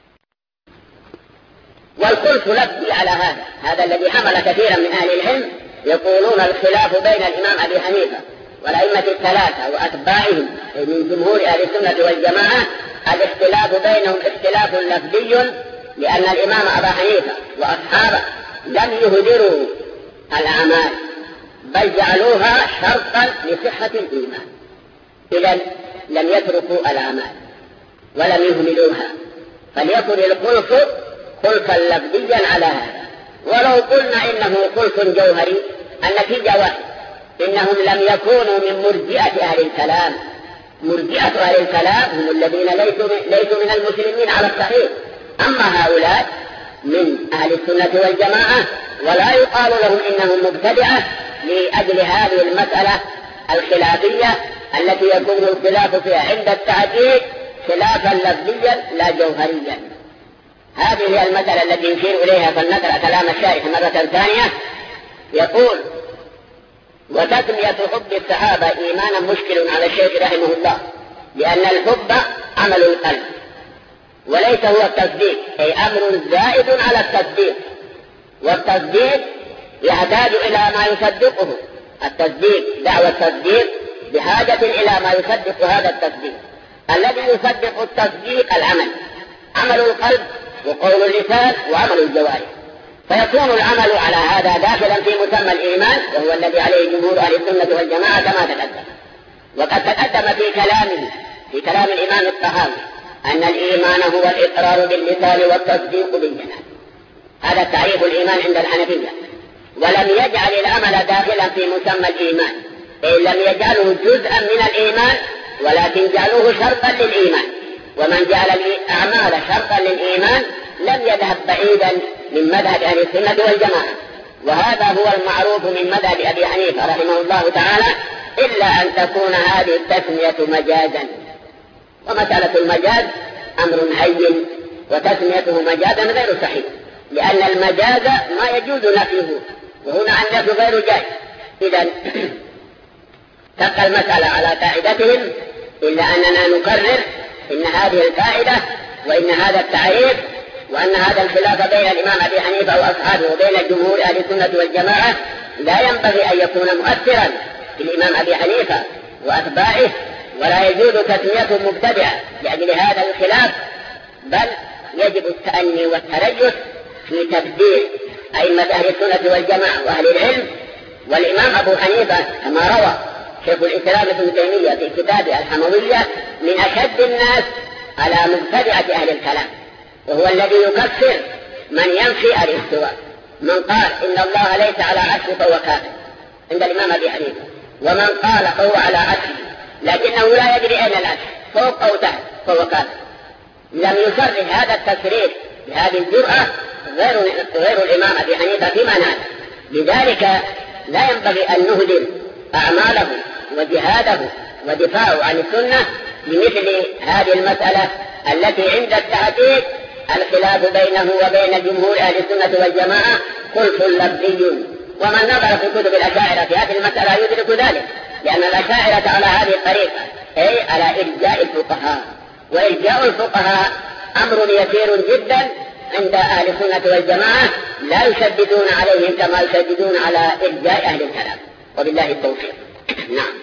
والخلف لفظي على هذا هذا الذي حمل كثيرا من أهل العلم يقولون الخلاف بين الإمام أبي حنيفة والأئمة الثلاثة وأتباعهم من جمهور أهل السنة والجماعة الاختلاف بينهم اختلاف لفظي، لأن الإمام أبا حنيفة وأصحابه لم يهدروا الأعمال بل جعلوها شرطا لصحة الإيمان، إذن لم يتركوا الأعمال ولم يهملوها، فليكن الخلف خلفا لفظيا على هذا. ولو قلنا إنه خلف جوهري النتيجة واحد، إنهم لم يكونوا من مرجئة أهل الكلام. مرجئة أهل الكلام هم الذين ليسوا ليسوا من المسلمين على الصحيح، أما هؤلاء من أهل السنة والجماعة ولا يقال لهم إنهم مبتدعة لأجل هذه المسألة الخلافية التي يكون الخلاف فيها عند التعديل خلافا لفظيا لا جوهريا. هذه هي المسألة التي يشير إليها، فلنقرأ كلام الشارح مرة ثانية. يقول: وتسمية حب الصحابة إيمانا مشكل على الشيخ رحمه الله، لأن الحب عمل القلب وليس هو التصديق، أي أمر زائد على التصديق، والتصديق يحتاج إلى ما يصدقه. التصديق دعوة التصديق بحاجة إلى ما يصدق هذا التصديق. الذي يصدق التصديق العمل، عمل القلب وقول اللسان وعمل الجوارح، فيكون العمل على هذا داخلا في مسمى الإيمان، وهو الذي عليه جمهور أهل السنة والجماعة كما تقدم. وقد تقدم في كلامه في كلام الإمام الطحاوي أن الإيمان هو الإقرار باللسان والتصديق بالجنان. هذا تعريف الإيمان عند الحنفية. ولم يجعل العمل داخلا في مسمى الإيمان، أي لم يجعله جزءا من الإيمان، ولكن جعلوه شرطا للإيمان. ومن جعل الأعمال شرطا للإيمان لم يذهب بعيدا من مذهب أهل السنة والجماعة، وهذا هو المعروف من مذهب أبي حنيفة رحمه الله تعالى، إلا أن تكون هذه التسمية مجازا. ومسألة المجاز أمر هين، وتسميته مجازا غير صحيح، لأن المجاز ما يجوز نفيه، وهنا النفي غير جائز. إذن تبقى المسألة على قاعدتهم، إلا أننا نكرر إن هذه القاعدة وإن هذا التعريف وأن هذا الخلاف بين الإمام أبي حنيفة وأصحابه وبين جمهور أهل السنة والجماعة لا ينبغي أن يكون مؤثرا في الإمام أبي حنيفة وأتباعه، ولا يجوز تسميته مبتدعة لأجل هذا الخلاف، بل يجب التأني والتريث في تبديل أئمة أهل السنة والجماعة وأهل العلم. والإمام أبو حنيفة كما روى شيخ الإسلام ابن تيمية في كتابه الحموية من أشد الناس على مبتدعة أهل الكلام، وهو الذي يكفر من ينفي الاستواء. من قال إن الله ليس على عرشه فهو كافر عند الإمام أبي حنيفة، ومن قال فهو على عرشه لكنه لا يدري أين العرش فوق أو تحت فهو كافر. لم يصرح هذا التصريح بهذه الجرأة غير غير الإمام أبي حنيفة فيما نال. لذلك لا ينبغي أن نهدر أعماله وجهاده ودفاعه عن السنة لمثل هذه المسألة التي عند التحقيق الخلاف بينه وبين جمهور أهل السنة والجماعة خلف لفظي. ومن نظر في كتب الأشاعرة في هذه المسألة يدرك ذلك، لأن الأشاعرة على هذه الطريقة، أي على إرجاء الفقهاء، وإرجاء الفقهاء أمر يسير جدا عند أهل السنة والجماعة، لا يشددون عليهم كما يشددون على إرجاء أهل الكلام، وبالله التوفيق. نعم.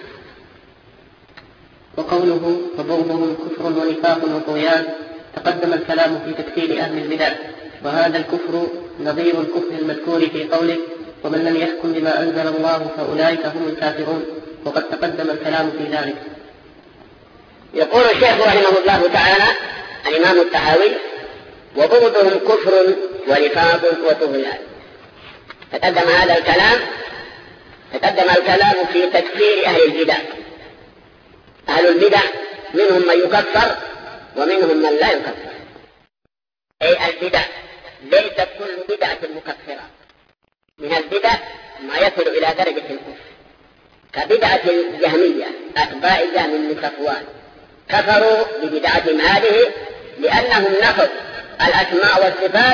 وقوله فبغضهم كفر ونفاق وطغيان، تقدم الكلام في تكفير أهل البدع، وهذا الكفر نظير الكفر المذكور في قوله ومن لم يحكم بما أنزل الله فأولئك هم الكافرون، وقد تقدم الكلام في ذلك. يقول الشيخ رحمه الله تعالى الإمام الطحاوي وبغضهم كفر ونفاق وطغيان. تقدم هذا الكلام تقدم الكلام في تكفير أهل البدع. أهل البدع منهم من يكفر ومنهم من لا يكفر، أي البدع ليست كل بدعة مكفرة. من البدع ما يصل إلى درجة الكفر، كبدعة الجهمية أتباع جهم بن صفوان، كفروا ببدعتهم هذه لأنهم نفوا الأسماء والصفات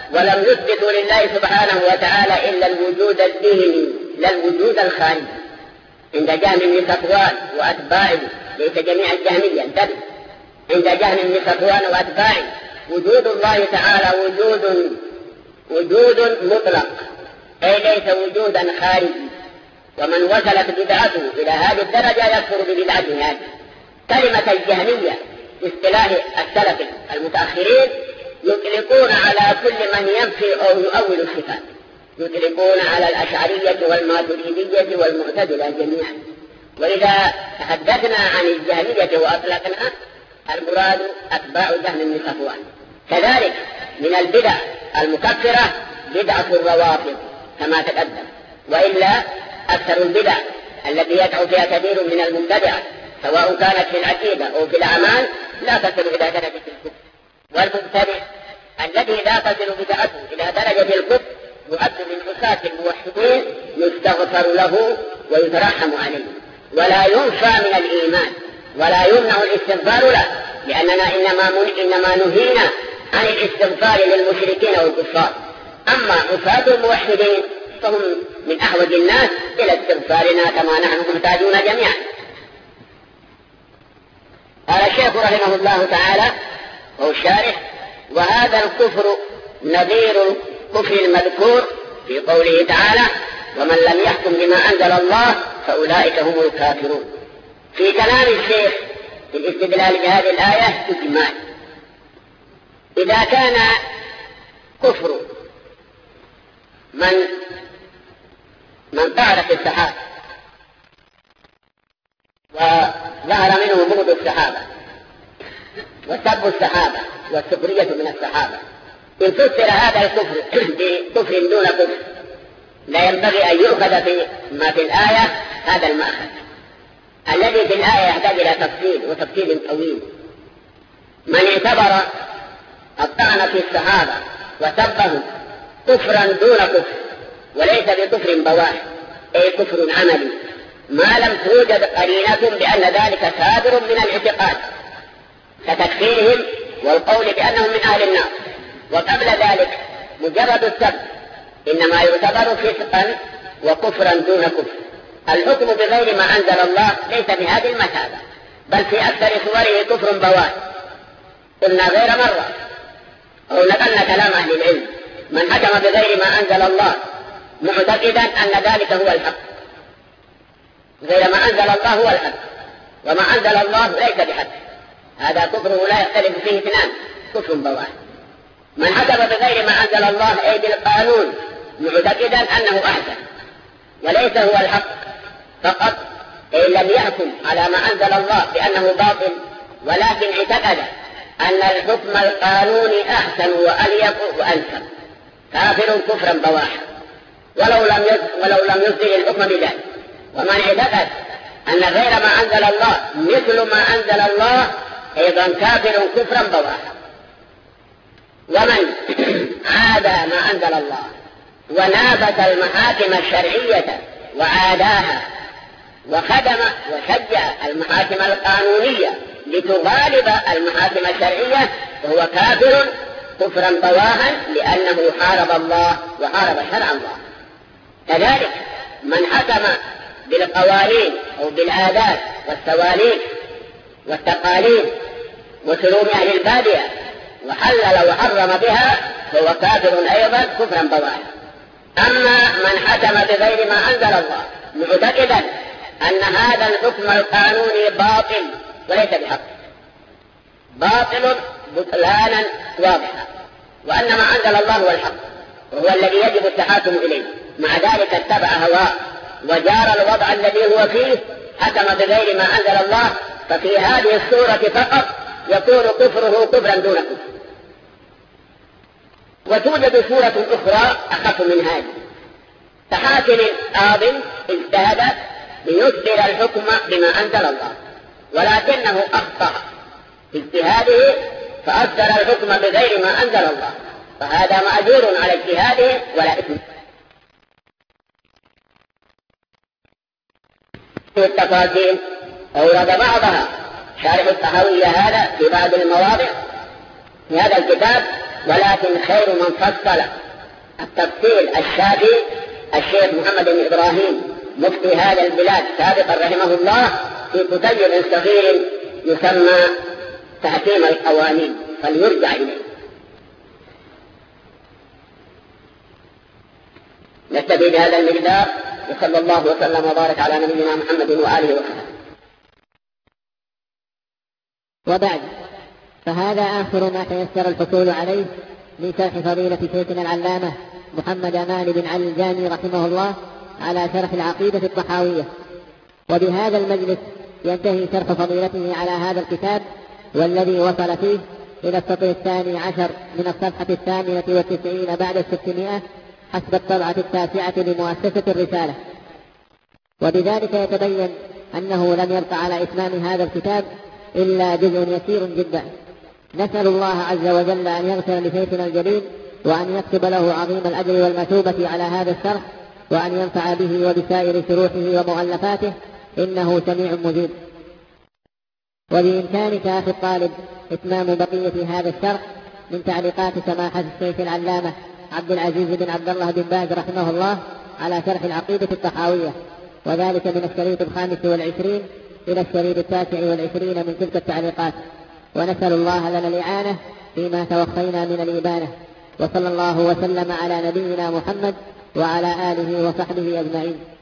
ولم يثبتوا لله سبحانه وتعالى إلا الوجود الذهني لا الوجود الخارجي. عند جهم بن صفوان وأتباعه، ليس جميع الجهمية، انتبه، عند جهم بن صفوان وأتباعه وجود الله تعالى وجود وجود مطلق، أي ليس وجودا خارجي. ومن وصلت بدعته إلى هذه الدرجة يكفر ببدعته هذه. كلمة الجهمية باصطلاح السلف المتأخرين يطلقون على كل من ينفي أو يؤول الصفات، يطلقون على الأشعرية والماتريدية والمعتزلة جميعا. وإذا تحدثنا عن الجهمية وأطلقنا المراد أتباع جهم بن صفوان. كذلك من البدع المكفرة بدعة الروافض كما تقدم، وإلا أكثر البدع التي يدعو فيها كثير من المبتدعة سواء كانت في العقيدة أو في الأعمال لا تصل إلى درجة الكفر. والمبتدع الذي لا تصل بدعته إلى درجة الكفر يعد من عصاة الموحدين يستغفر له ويترحم عليه، ولا ينفى من الإيمان ولا يمنع الاستغفار له، لأننا إنما, إنما نهينا عن الاستغفار للمشركين والكفار. أما عصاة الموحدين فهم من أحوج الناس إلى استغفارنا كما نحن محتاجون جميعا. قال الشيخ رحمه الله تعالى وهو الشارح: وهذا الكفر نظير الكفر المذكور في قوله تعالى: ومن لم يحكم بما أنزل الله فأولئك هم الكافرون. في كلام الشيخ في الاستدلال بهذه الآية إجمال. إذا كان كفر من من طعن في الصحابة وظهر منه بغض الصحابة وسب الصحابة والسخرية من الصحابة، إن فسر هذا الكفر بكفر دون كفر لا ينبغي أن يؤخذ في ما في الآية هذا المأخذ الذي في الآية يحتاج إلى تفصيل وتفصيل طويل. من اعتبر الطعن في الصحابة وسبهم كفرا دون كفر وليس بكفر بواح أي كفر عملي ما لم توجد قرينة بأن ذلك صادر من الاعتقاد كتكفيرهم والقول بأنهم من أهل النار. وقبل ذلك مجرد السب إنما يعتبر فسقا وكفرا دون كفر. الحكم بغير ما أنزل الله ليس بهذه المثابة، بل في أكثر صوره كفر بواح. قلنا غير مرة أو نقلنا كلام أهل العلم: من حكم بغير ما أنزل الله معتقدا أن ذلك هو الحق، غير ما أنزل الله هو الحق وما أنزل الله ليس بحق، هذا كفره لا يختلف فيه اثنان، كفر بواح. من حكم بغير ما أنزل الله أي بالقانون معتقدا أنه أحسن وليس هو الحق فقط، أي لم يحكم على ما أنزل الله بأنه باطل، ولكن اعتقد أن الحكم القانوني أحسن وأليق وأنسب، كافر كفرا بواحا ولو لم ولو لم يصدر الحكم بذلك. ومن اعتقد أن غير ما أنزل الله مثل ما أنزل الله أيضا كافر كفرا بواحا. ومن عادى ما أنزل الله ونابت المحاكم الشرعية وعاداها وخدم وشجع المحاكم القانونية لتغالب المحاكم الشرعية فهو كافر كفرا بواها لأنه حارب الله وحارب شرع الله. كذلك من حكم بالقوانين أو بالعادات والسواليف والتقاليد وسلوك أهل البادية وحلل وحرم بها فهو كافر أيضا كفرا بواحا. أما من حكم بغير ما أنزل الله معتقدا أن هذا الحكم القانوني باطل وليس بحق، باطل بطلانا واضحا، وأن ما أنزل الله هو الحق وهو الذي يجب التحاكم إليه، مع ذلك اتبع هواه وجار الوضع الذي هو فيه، حكم بغير ما أنزل الله، ففي هذه الصورة فقط يكون كفره كفرا دون كفر. وتوجد صورة أخرى أخف من هذه، كحاكم قاض اجتهد ليصدر الحكم بما أنزل الله ولكنه أخطأ في اجتهاده فأصدر الحكم بغير ما أنزل الله، فهذا مأجور على اجتهاده ولا إثم. في التفاصيل أورد بعضها شارح الطحاوية هذا في بعض المواضع في هذا الكتاب ولكن خير من فصل التفصيل الشافي الشيخ محمد بن إبراهيم مفتي هذا البلاد سابقا رحمه الله في كتيب صغير يسمى تحكيم القوانين، فليرجع إليه. نكتفي بهذا المقدار، وصلى الله وسلم وبارك على نبينا محمد وآله وصحبه. وبعد، فهذا آخر ما تيسر الحصول عليه من شرح فضيلة شيخنا العلامة محمد أمان بن علي الجامي رحمه الله على شرح العقيدة الطحاوية. وبهذا المجلس ينتهي شرح فضيلته على هذا الكتاب، والذي وصل فيه إلى السطر الثاني عشر من الصفحة الثامنة والتسعين بعد الستمائة حسب الطبعة التاسعة لمؤسسة الرسالة. وبذلك يتبين أنه لم يبق على إتمام هذا الكتاب إلا جزء يسير جدا. نسأل الله عز وجل أن يغفر لشيخنا الجليل، وأن يكتب له عظيم الأجر والمثوبة على هذا الشرح، وأن ينفع به وبسائر شروحه ومؤلفاته، إنه سميع مجيب. وبإمكانك أخي الطالب إتمام بقية هذا الشرح من تعليقات سماحة الشيخ العلامة عبد العزيز بن عبد الله بن باز رحمه الله على شرح العقيدة الطحاوية، وذلك من الشريط الخامس والعشرين إلى الشريط التاسع والعشرين من تلك التعليقات. ونسأل الله لنا الإعانة فيما توخينا من الإبانة. وصلى الله وسلم على نبينا محمد وعلى آله وصحبه أجمعين.